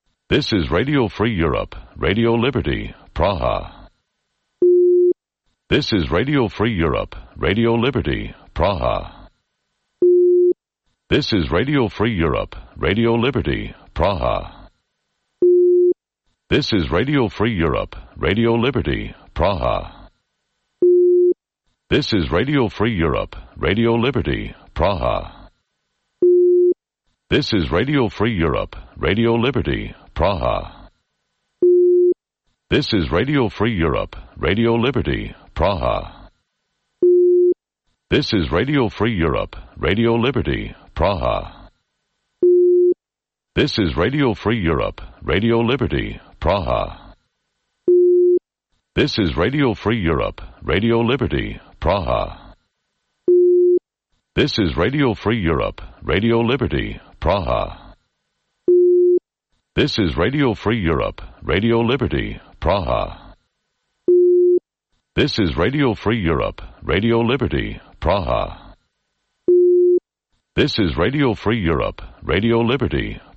This is Radio Free Europe, Radio Liberty, Praha. This is Radio Free Europe, Radio Liberty, Praha. This is Radio Free Europe, Radio Liberty, Praha. This is Radio Free Europe, Radio Liberty, Praha. This is Radio Free Europe, Radio Liberty, Praha. This is Radio Free Europe, Radio Liberty, Praha. This is Radio Free Europe, Radio Liberty, Praha. This is Radio Free Europe, Radio Liberty, Praha. This is Radio Free Europe, Radio Liberty, Praha. This is Radio Free Europe, Radio Liberty, Praha. This is Radio Free Europe, Radio Liberty, Praha. This is Radio Free Europe, Radio Liberty, Praha. This is Radio Free Europe, Radio Liberty, Praha. This is Radio Free Europe, Radio Liberty,